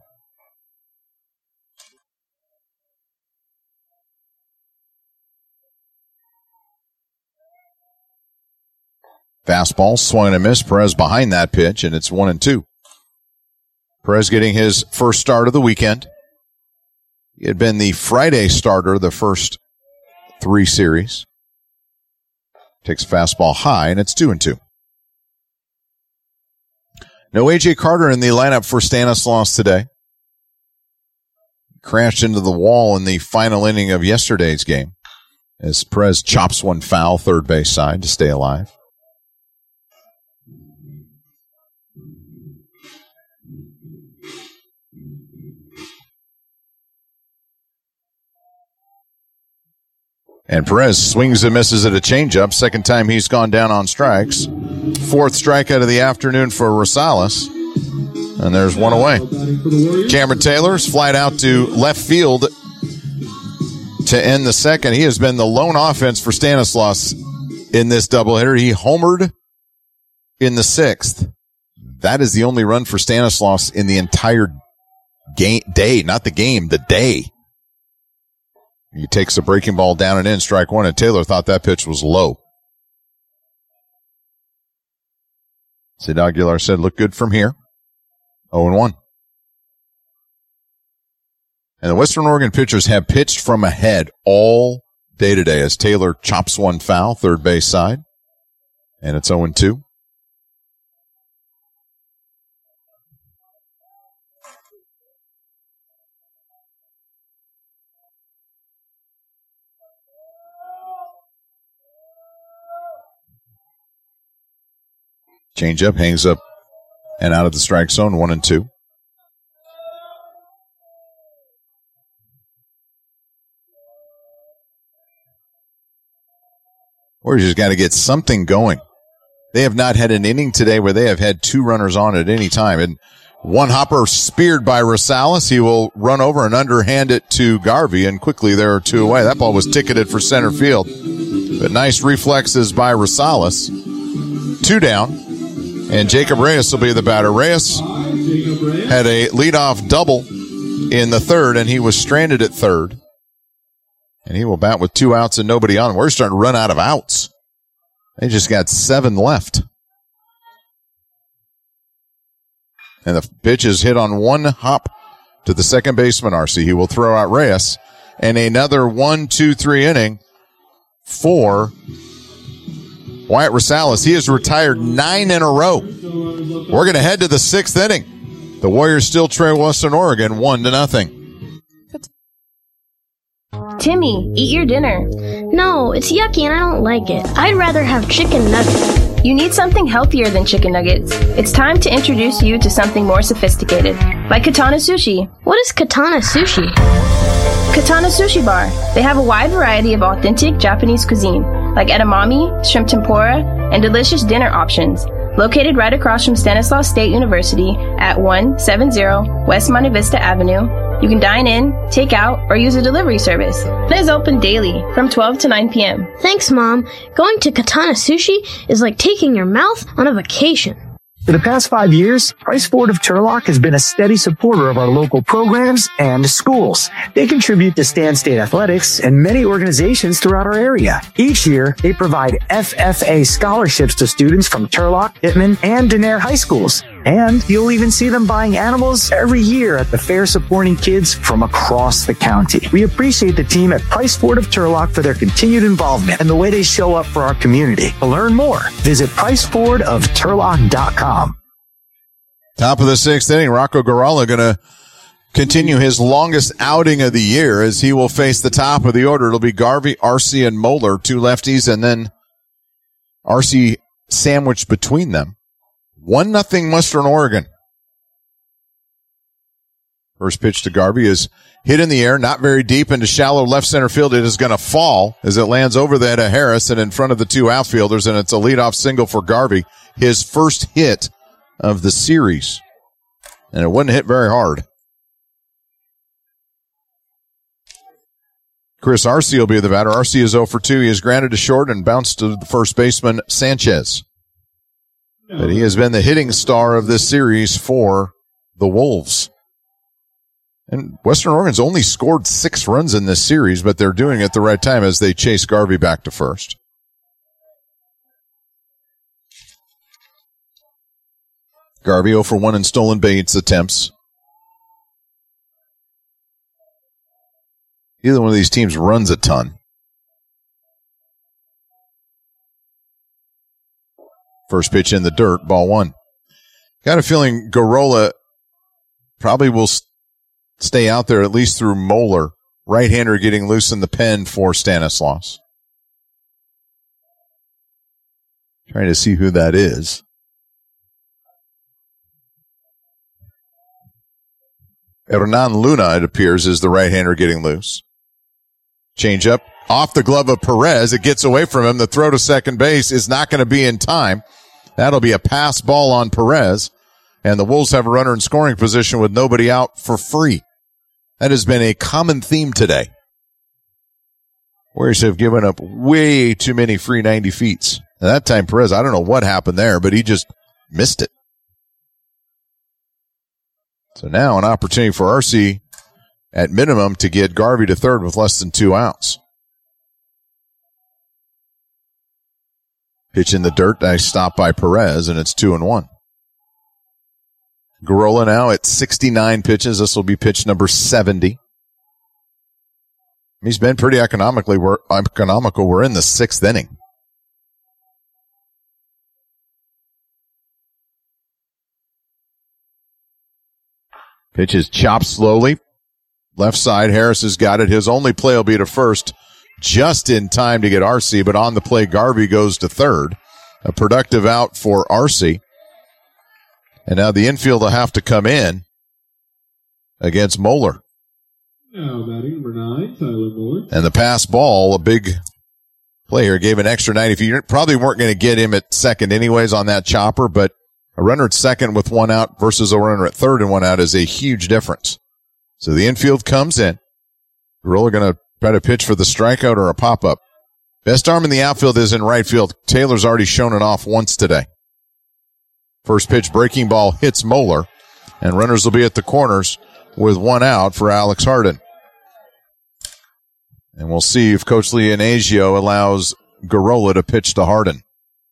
Fastball swung and missed. Perez behind that pitch, and it's 1-2. Perez getting his first start of the weekend. He had been the Friday starter the first 3 series. Takes fastball high, and it's 2-2. No A.J. Carter in the lineup for Stanislaus today. Crashed into the wall in the final inning of yesterday's game as Perez chops one foul 3rd base side to stay alive. And Perez swings and misses at a changeup. Second time he's gone down on strikes. 4th strikeout of the afternoon for Rosales. And there's one away. Cameron Taylor's flied out to left field to end the 2nd. He has been the lone offense for Stanislaus in this doubleheader. He homered in the 6th. That is the only run for Stanislaus in the entire day. Not the game, the day. He takes a breaking ball down and in, strike 1, and Taylor thought that pitch was low. Sid Aguilar said, look good from here. 0-1. And the Western Oregon pitchers have pitched from ahead all day today as Taylor chops one foul, third base side. And it's 0-2. Changeup hangs up and out of the strike zone, 1-2. Warriors just got to get something going. They have not had an inning today where they have had two runners on at any time. And one hopper speared by Rosales. He will run over and underhand it to Garvey, and quickly there are two away. That ball was ticketed for center field. But nice reflexes by Rosales. Two down, and Jacob Reyes will be the batter. Reyes had a leadoff double in the third, and he was stranded at third. And he will bat with 2 outs and nobody on. We're starting to run out of outs. They just got 7 left. And the pitch is hit on one hop to the second baseman, RC. He will throw out Reyes. And another 1-2-3 inning for Wyatt Rosales. He has retired 9 in a row. We're going to head to the 6th inning. The Warriors still trail Western Oregon 1-0. Timmy, eat your dinner. No, it's yucky and I don't like it. I'd rather have chicken nuggets. You need something healthier than chicken nuggets. It's time to introduce you to something more sophisticated, like Katana Sushi. What is Katana Sushi? Katana Sushi Bar. They have a wide variety of authentic Japanese cuisine, like edamame, shrimp tempura, and delicious dinner options. Located right across from Stanislaus State University at 170 West Monte Vista Avenue, you can dine in, take out, or use a delivery service. It is open daily from 12 to 9 p.m. Thanks, Mom. Going to Katana Sushi is like taking your mouth on a vacation. For the past 5 years, Price Ford of Turlock has been a steady supporter of our local programs and schools. They contribute to Stan State Athletics and many organizations throughout our area. Each year, they provide FFA scholarships to students from Turlock, Pittman, and Denair high schools. And you'll even see them buying animals every year at the fair, supporting kids from across the county. We appreciate the team at Price Ford of Turlock for their continued involvement and the way they show up for our community. To learn more, visit PriceFordofTurlock.com. Top of the 6th inning, Rocco Garala going to continue his longest outing of the year as he will face the top of the order. It'll be Garvey, RC, and Moeller, 2 lefties, and then RC sandwiched between them. 1-0 Western Oregon. First pitch to Garvey is hit in the air, not very deep into shallow left center field. It is going to fall as it lands over the head of Harris and in front of the 2 outfielders, and it's a leadoff single for Garvey, his first hit of the series. And it wasn't hit very hard. Chris Arce will be the batter. Arce is 0 for 2. He is grounded to short and bounced to the first baseman, Sanchez. But he has been the hitting star of this series for the Wolves. And Western Oregon's only scored 6 runs in this series, but they're doing it at the right time as they chase Garvey back to first. Garvey 0 for 1 in stolen base attempts. Either one of these teams runs a ton. First pitch in the dirt, ball 1. Got a feeling Garola probably will stay out there at least through Moeller. Right-hander getting loose in the pen for Stanislaus. Trying to see who that is. Hernan Luna, it appears, is the right-hander getting loose. Change up off the glove of Perez. It gets away from him. The throw to second base is not going to be in time. That'll be a pass ball on Perez. And the Wolves have a runner in scoring position with nobody out for free. That has been a common theme today. Warriors have given up way too many free 90 feet. At that time, Perez, I don't know what happened there, but he just missed it. So now an opportunity for RC at minimum to get Garvey to third with less than 2 outs. Pitch in the dirt, nice stop by Perez, and it's 2-1. Garola now at 69 pitches. This will be pitch number 70. He's been pretty economical. We're in the sixth inning. Pitch is chopped slowly. Left side, Harris has got it. His only play will be to first, just in time to get RC, but on the play, Garvey goes to third. A productive out for RC. And now the infield will have to come in against Moeller. Now batting number 9, Tyler Moeller. And the pass ball, a big play here, gave an extra 90. You probably weren't going to get him at second anyways on that chopper, but a runner at second with one out versus a runner at third and one out is a huge difference. So the infield comes in. Gurrola going to try to pitch for the strikeout or a pop-up. Best arm in the outfield is in right field. Taylor's already shown it off once today. First pitch breaking ball hits Moeller, and runners will be at the corners with one out for Alex Hardin. And we'll see if Coach Leonasio allows Gurrola to pitch to Hardin.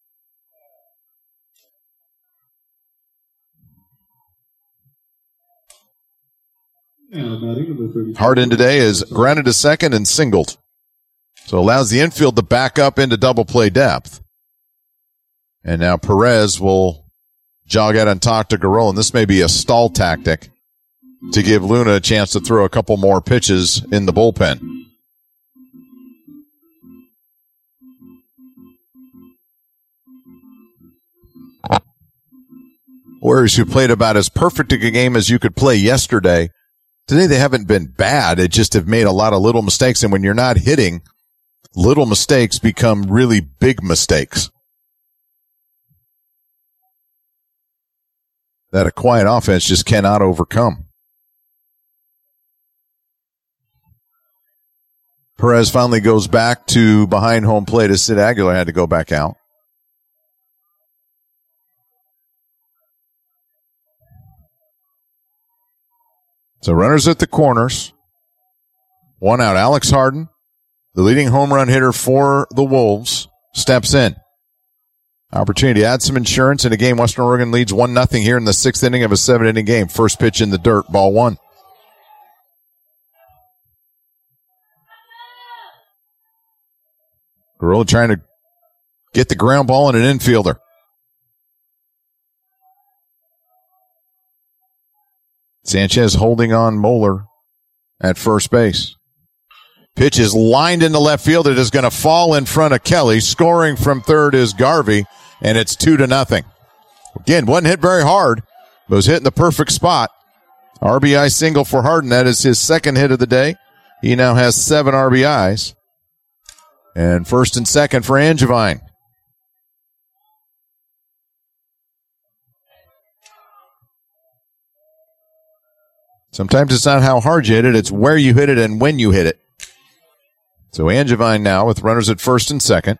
Hardin today is grounded to second and singled. So allows the infield to back up into double play depth. And now Perez will jog out and talk to Gurrola. And this may be a stall tactic to give Luna a chance to throw a couple more pitches in the bullpen. Warriors, who played about as perfect a game as you could play yesterday, today they haven't been bad. They just have made a lot of little mistakes. And when you're not hitting, little mistakes become really big mistakes that a quiet offense just cannot overcome. Perez finally goes back to behind home plate as Sid Aguilar had to go back out. So runners at the corners. One out. Alex Hardin, the leading home run hitter for the Wolves, steps in. Opportunity to add some insurance in a game. Western Oregon leads 1-0 here in the sixth inning of a 7-inning game. First pitch in the dirt, ball one. Gurrola trying to get the ground ball and an infielder. Sanchez holding on Moeller at first base. Pitch is lined into left field. It is going to fall in front of Kelly. Scoring from third is Garvey, and it's 2-0. Again, wasn't hit very hard, but was hit in the perfect spot. RBI single for Hardin. That is his second hit of the day. He now has 7 RBIs. And first and second for Angevine. Sometimes it's not how hard you hit it, it's where you hit it and when you hit it. So Angevine now with runners at first and second.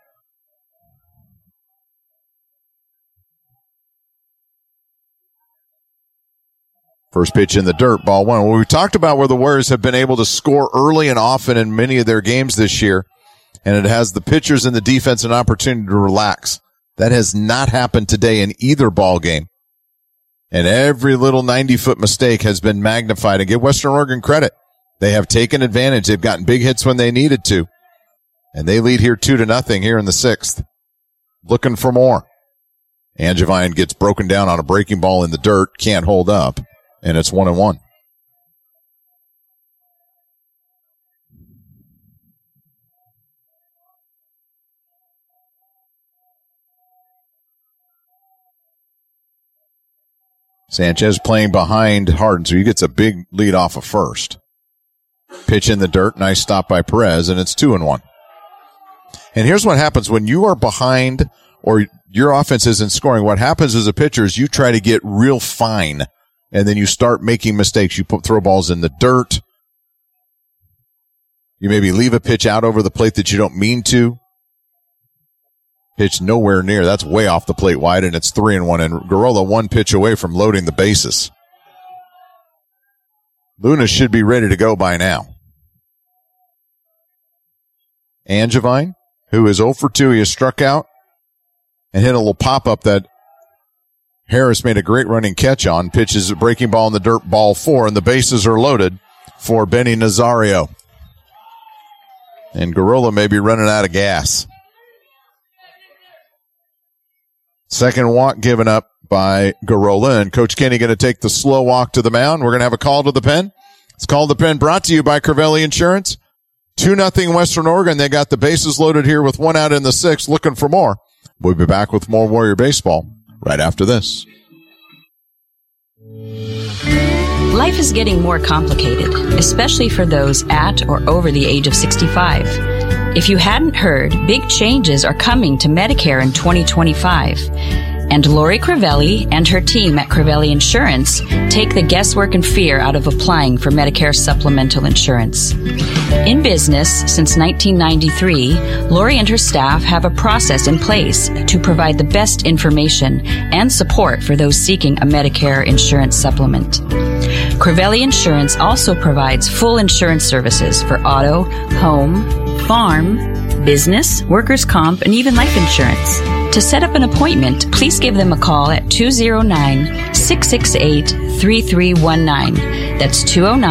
First pitch in the dirt, ball one. Well, we talked about where the Warriors have been able to score early and often in many of their games this year, and it has the pitchers and the defense an opportunity to relax. That has not happened today in either ball game. And every little 90-foot mistake has been magnified. And give Western Oregon credit. They have taken advantage. They've gotten big hits when they needed to. And they lead here 2-0 here in the sixth. Looking for more. Angevine gets broken down on a breaking ball in the dirt. Can't hold up. And it's 1-1. Sanchez playing behind Hardin, so he gets a big lead off of first. Pitch in the dirt, nice stop by Perez, and it's 2-1. And here's what happens when you are behind or your offense isn't scoring. What happens as a pitcher is you try to get real fine, and then you start making mistakes. You throw balls in the dirt. You maybe leave a pitch out over the plate that you don't mean to. Pitch nowhere near. That's way off the plate wide, and it's 3-1. And Gurrola one pitch away from loading the bases. Luna should be ready to go by now. Angevine, who is 0 for 2. He has struck out and hit a little pop-up that Harris made a great running catch on. Pitches a breaking ball in the dirt, ball 4, and the bases are loaded for Benny Nazario. And Garola may be running out of gas. Second walk given up by Garola, and Coach Kenny going to take the slow walk to the mound. We're going to have a call to the pen. It's Call to the Pen brought to you by Crivelli Insurance. 2-0 Western Oregon. They got the bases loaded here with one out in the sixth, looking for more. We'll be back with more Warrior baseball right after this. Life is getting more complicated, especially for those at or over the age of 65. If you hadn't heard, big changes are coming to Medicare in 2025. And Lori Crivelli and her team at Crivelli Insurance take the guesswork and fear out of applying for Medicare supplemental insurance. In business since 1993, Lori and her staff have a process in place to provide the best information and support for those seeking a Medicare insurance supplement. Crivelli Insurance also provides full insurance services for auto, home, farm, business, workers' comp, and even life insurance. To set up an appointment, please give them a call at 209-668-3319. That's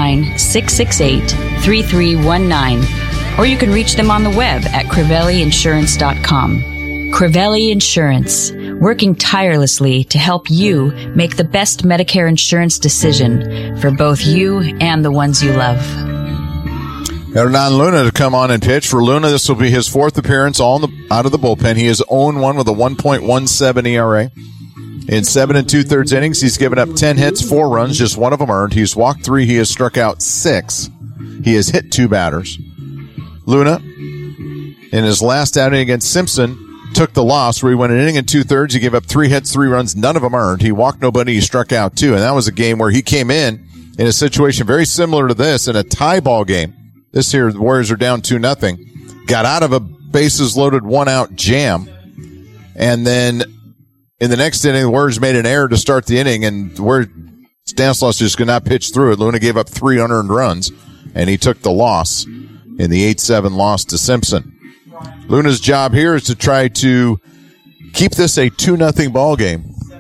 209-668-3319. Or you can reach them on the web at crivelliinsurance.com. Crivelli Insurance, working tirelessly to help you make the best Medicare insurance decision for both you and the ones you love. Hernan Luna to come on and pitch. For Luna, this will be his fourth appearance out of the bullpen. He is 0-1 with a 1.17 ERA. In 7 2/3 innings, he's given up 10 hits, 4 runs, just one of them earned. He's walked 3. He has struck out 6. He has hit 2 batters. Luna, in his last outing against Simpson, took the loss where he went an inning and 2/3. He gave up 3 hits, 3 runs, none of them earned. He walked nobody. He struck out 2. And that was a game where he came in a situation very similar to this in a tie ball game. This here, the Warriors are down 2-0. Got out of a bases loaded 1-out jam. And then in the next inning, the Warriors made an error to start the inning, and Stanislaus just could not pitch through it. Luna gave up 3 unearned runs, and he took the loss in the 8-7 loss to Simpson. Luna's job here is to try to keep this a 2-0 ball game.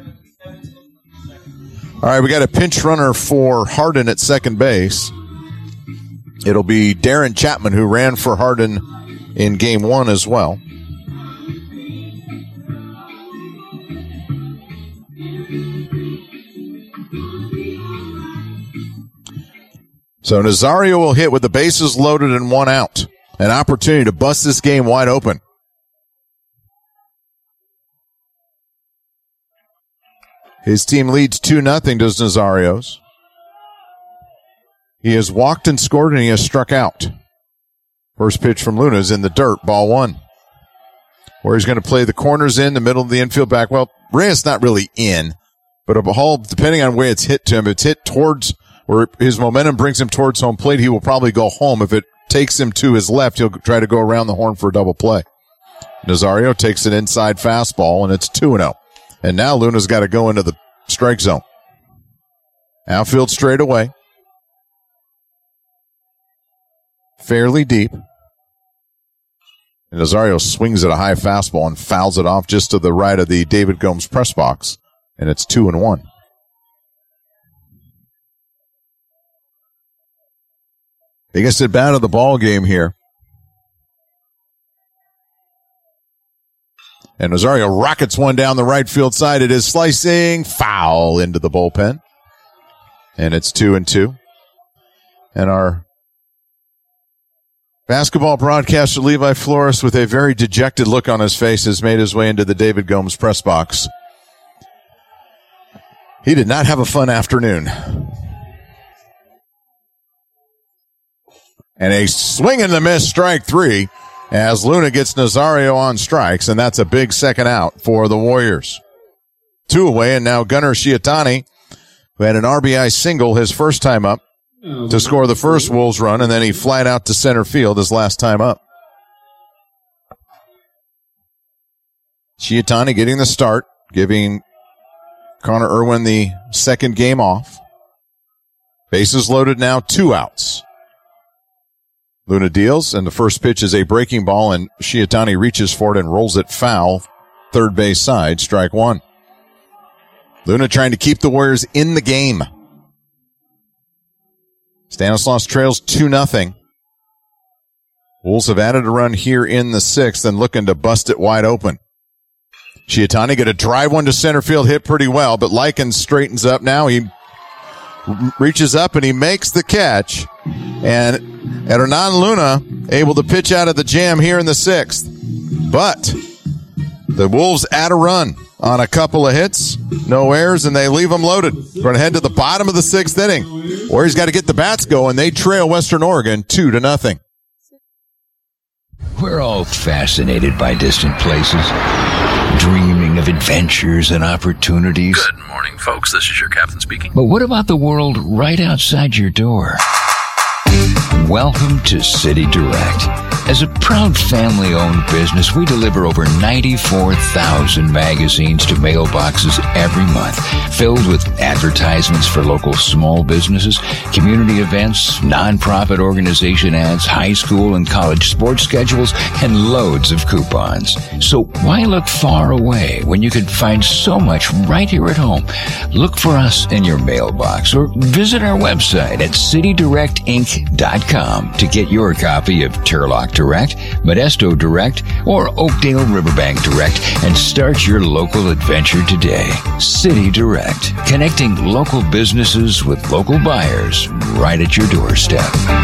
All right, we got a pinch runner for Hardin at second base. It'll be Darren Chapman, who ran for Hardin in game 1 as well. So Nazario will hit with the bases loaded and 1 out. An opportunity to bust this game wide open. His team leads 2-0, does Nazario's. He has walked and scored, and he has struck out. First pitch from Luna is in the dirt, ball 1. Where he's going to play the corners in, the middle of the infield back. Well, Reyes not really in, but a ball, depending on where it's hit to him, if it's hit towards, where his momentum brings him towards home plate, he will probably go home. If it takes him to his left, he'll try to go around the horn for a double play. Nazario takes an inside fastball, and it's 2-0. And now Luna's got to go into the strike zone. Outfield straight away. Fairly deep. And Nazario swings at a high fastball and fouls it off just to the right of the David Gomes press box. And it's 2-1. Biggest at bat of the ball game here. And Nazario rockets one down the right field side. It is slicing foul into the bullpen. And it's 2-2. And our basketball broadcaster Levi Flores, with a very dejected look on his face, has made his way into the David Gomes press box. He did not have a fun afternoon. And a swing and a miss, strike 3, as Luna gets Nazario on strikes, and that's a big second out for the Warriors. 2 away, and now Gunnar Shiatani, who had an RBI single his first time up, to score the first Wolves run, and then he flied out to center field his last time up. Shiatani getting the start, giving Connor Irwin the second game off. Bases loaded now, 2 outs. Luna deals, and the first pitch is a breaking ball, and Shiatani reaches for it and rolls it foul, third base side, strike 1. Luna trying to keep the Warriors in the game. Stanislaus trails 2-0. Wolves have added a run here in the 6th and looking to bust it wide open. Chiatani get a drive one to center field, hit pretty well, but Likens straightens up now. He reaches up and he makes the catch. And Hernan Luna able to pitch out of the jam here in the 6th. But the Wolves add a run on a couple of hits, no errors, and they leave them loaded. We're going to head to the bottom of the 6th inning. Warriors got to get the bats going. They trail Western Oregon 2-0. We're all fascinated by distant places, dreaming of adventures and opportunities. Good morning, folks. This is your captain speaking. But what about the world right outside your door? Welcome to City Direct. As a proud family-owned business, we deliver over 94,000 magazines to mailboxes every month, filled with advertisements for local small businesses, community events, nonprofit organization ads, high school and college sports schedules, and loads of coupons. So why look far away when you could find so much right here at home? Look for us in your mailbox or visit our website at citydirectinc.com to get your copy of Turlock Direct, Modesto Direct, or Oakdale Riverbank Direct and start your local adventure today. City Direct, connecting local businesses with local buyers right at your doorstep.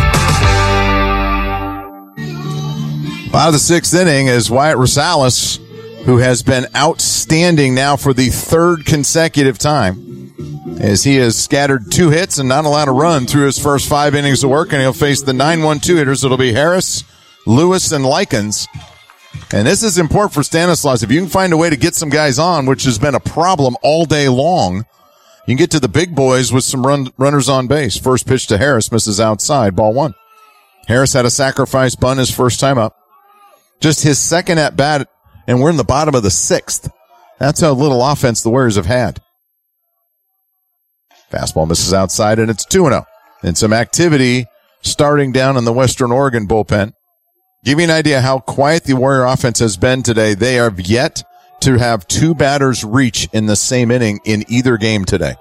Out of the 6th inning is Wyatt Rosales, who has been outstanding now for the 3rd consecutive time, as he has scattered 2 hits and not allowed a run through his first 5 innings of work, and he'll face the 9-1-2 hitters. It'll be Harris, Lewis, and Likens. And this is important for Stanislaus. If you can find a way to get some guys on, which has been a problem all day long, you can get to the big boys with some runners on base. First pitch to Harris, misses outside, ball 1. Harris had a sacrifice bunt his first time up. Just his second at bat, and we're in the bottom of the 6th. That's how little offense the Warriors have had. Fastball misses outside, and it's 2-0. And some activity starting down in the Western Oregon bullpen. Give you an idea how quiet the Warrior offense has been today. They have yet to have 2 batters reach in the same inning in either game today.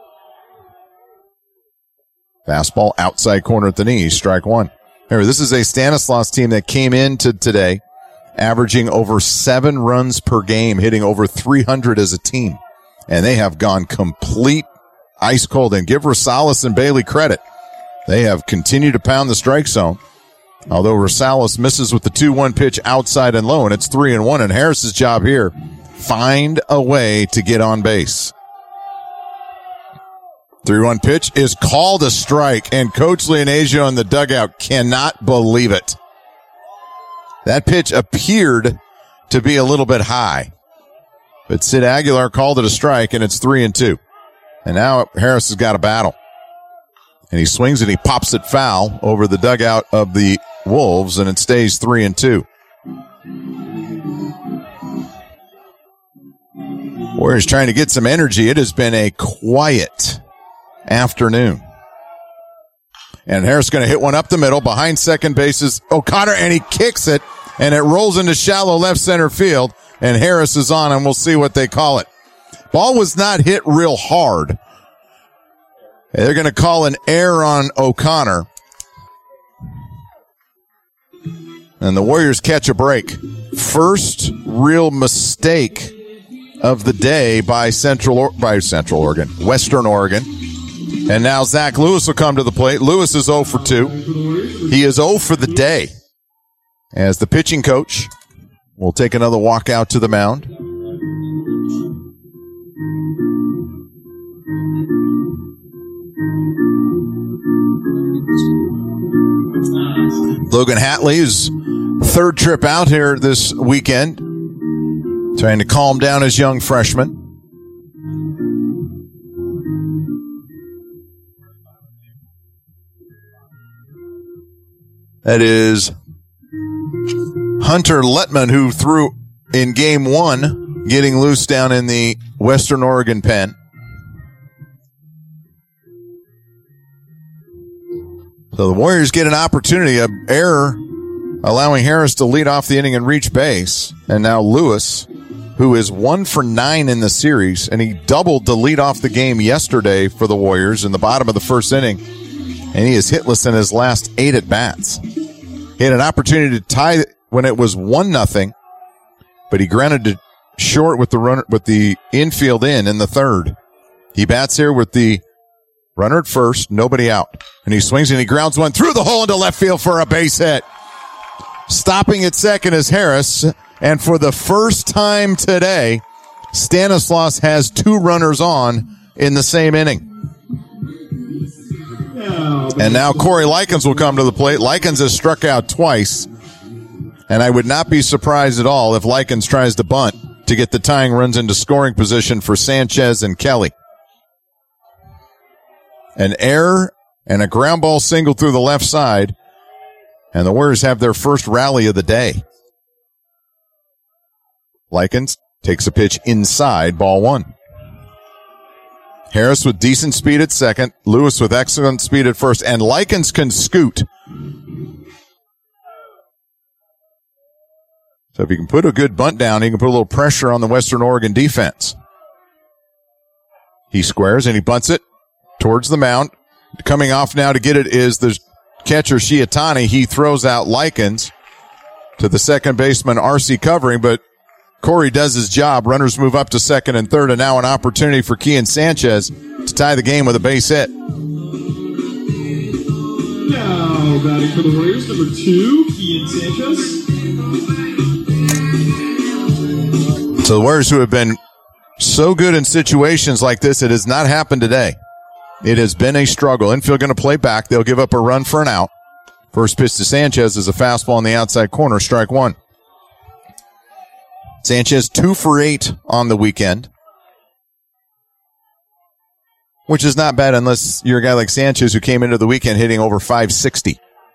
Fastball outside corner at the knee, strike 1. Remember, this is a Stanislaus team that came into today averaging over 7 runs per game, hitting over 300 as a team. And they have gone complete ice cold. And give Rosales and Bailey credit. They have continued to pound the strike zone. Although Rosales misses with the 2-1 pitch outside and low, and it's 3-1. And Harris's job here, find a way to get on base. 3-1 pitch is called a strike, and Coach Leonasio in the dugout cannot believe it. That pitch appeared to be a little bit high, but Sid Aguilar called it a strike, and it's 3-2. And now Harris has got a battle. And he swings and he pops it foul over the dugout of the Wolves, and it stays 3-2. Warriors trying to get some energy. It has been a quiet afternoon. And Harris going to hit one up the middle. Behind second base is O'Connor, and he kicks it, and it rolls into shallow left center field, and Harris is on, and we'll see what they call it. Ball was not hit real hard. They're going to call an error on O'Connor. And the Warriors catch a break. First real mistake of the day by Western Oregon. And now Zach Lewis will come to the plate. Lewis is 0 for 2. He is 0 for the day. As the pitching coach will take another walk out to the mound. Logan Hatley's 3rd trip out here this weekend, trying to calm down his young freshman. That is Hunter Letman, who threw in game 1, getting loose down in the Western Oregon pen. So the Warriors get an opportunity, an error, allowing Harris to lead off the inning and reach base. And now Lewis, who is 1 for 9 in the series, and he doubled to lead off the game yesterday for the Warriors in the bottom of the 1st inning. And he is hitless in his last 8 at-bats. He had an opportunity to tie when it was 1-0, but he grounded it short with the infield in the third. He bats here with the runner at first, nobody out. And he swings and he grounds one through the hole into left field for a base hit. Stopping at second is Harris. And for the first time today, Stanislaus has 2 runners on in the same inning. And now Corey Likens will come to the plate. Likens has struck out twice. And I would not be surprised at all if Likens tries to bunt to get the tying runs into scoring position for Sanchez and Kelly. An error and a ground ball single through the left side. And the Warriors have their first rally of the day. Likens takes a pitch inside, ball 1. Harris with decent speed at second. Lewis with excellent speed at first. And Likens can scoot. So if he can put a good bunt down, he can put a little pressure on the Western Oregon defense. He squares and he bunts it towards the mound. Coming off now to get it is the catcher Shiatani. He throws out Likens to the second baseman R.C. covering, but Corey does his job. Runners move up to second and third, and now an opportunity for Kian Sanchez to tie the game with a base hit. Now batting for the Warriors, number 2, Kian Sanchez. So the Warriors, who have been so good in situations like this, it has not happened today. It has been a struggle. Infield going to play back. They'll give up a run for an out. First pitch to Sanchez is a fastball in the outside corner, strike 1. Sanchez 2 for 8 on the weekend, which is not bad unless you're a guy like Sanchez who came into the weekend hitting over 560.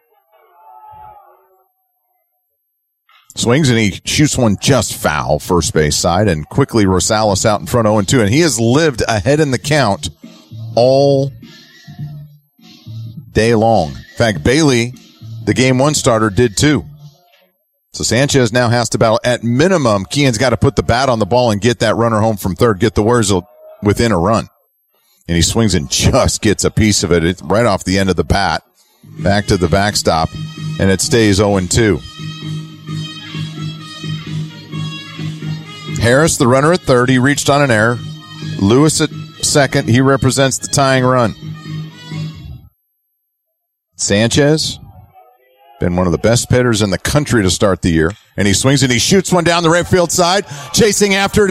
Swings and he shoots one just foul, first base side, and quickly Rosales out in front 0-2, and he has lived ahead in the count all day long. In fact, Bailey, the game 1 starter, did too. So Sanchez now has to battle. At minimum, Kian's got to put the bat on the ball and get that runner home from third, get the Warriors within a run. And he swings and just gets a piece of it. It's right off the end of the bat, back to the backstop, and it stays 0-2. Harris, the runner at third, he reached on an error. Lewis at second, he represents the tying run. Sanchez, been one of the best hitters in the country to start the year. And he swings and he shoots one down the right field side. Chasing after it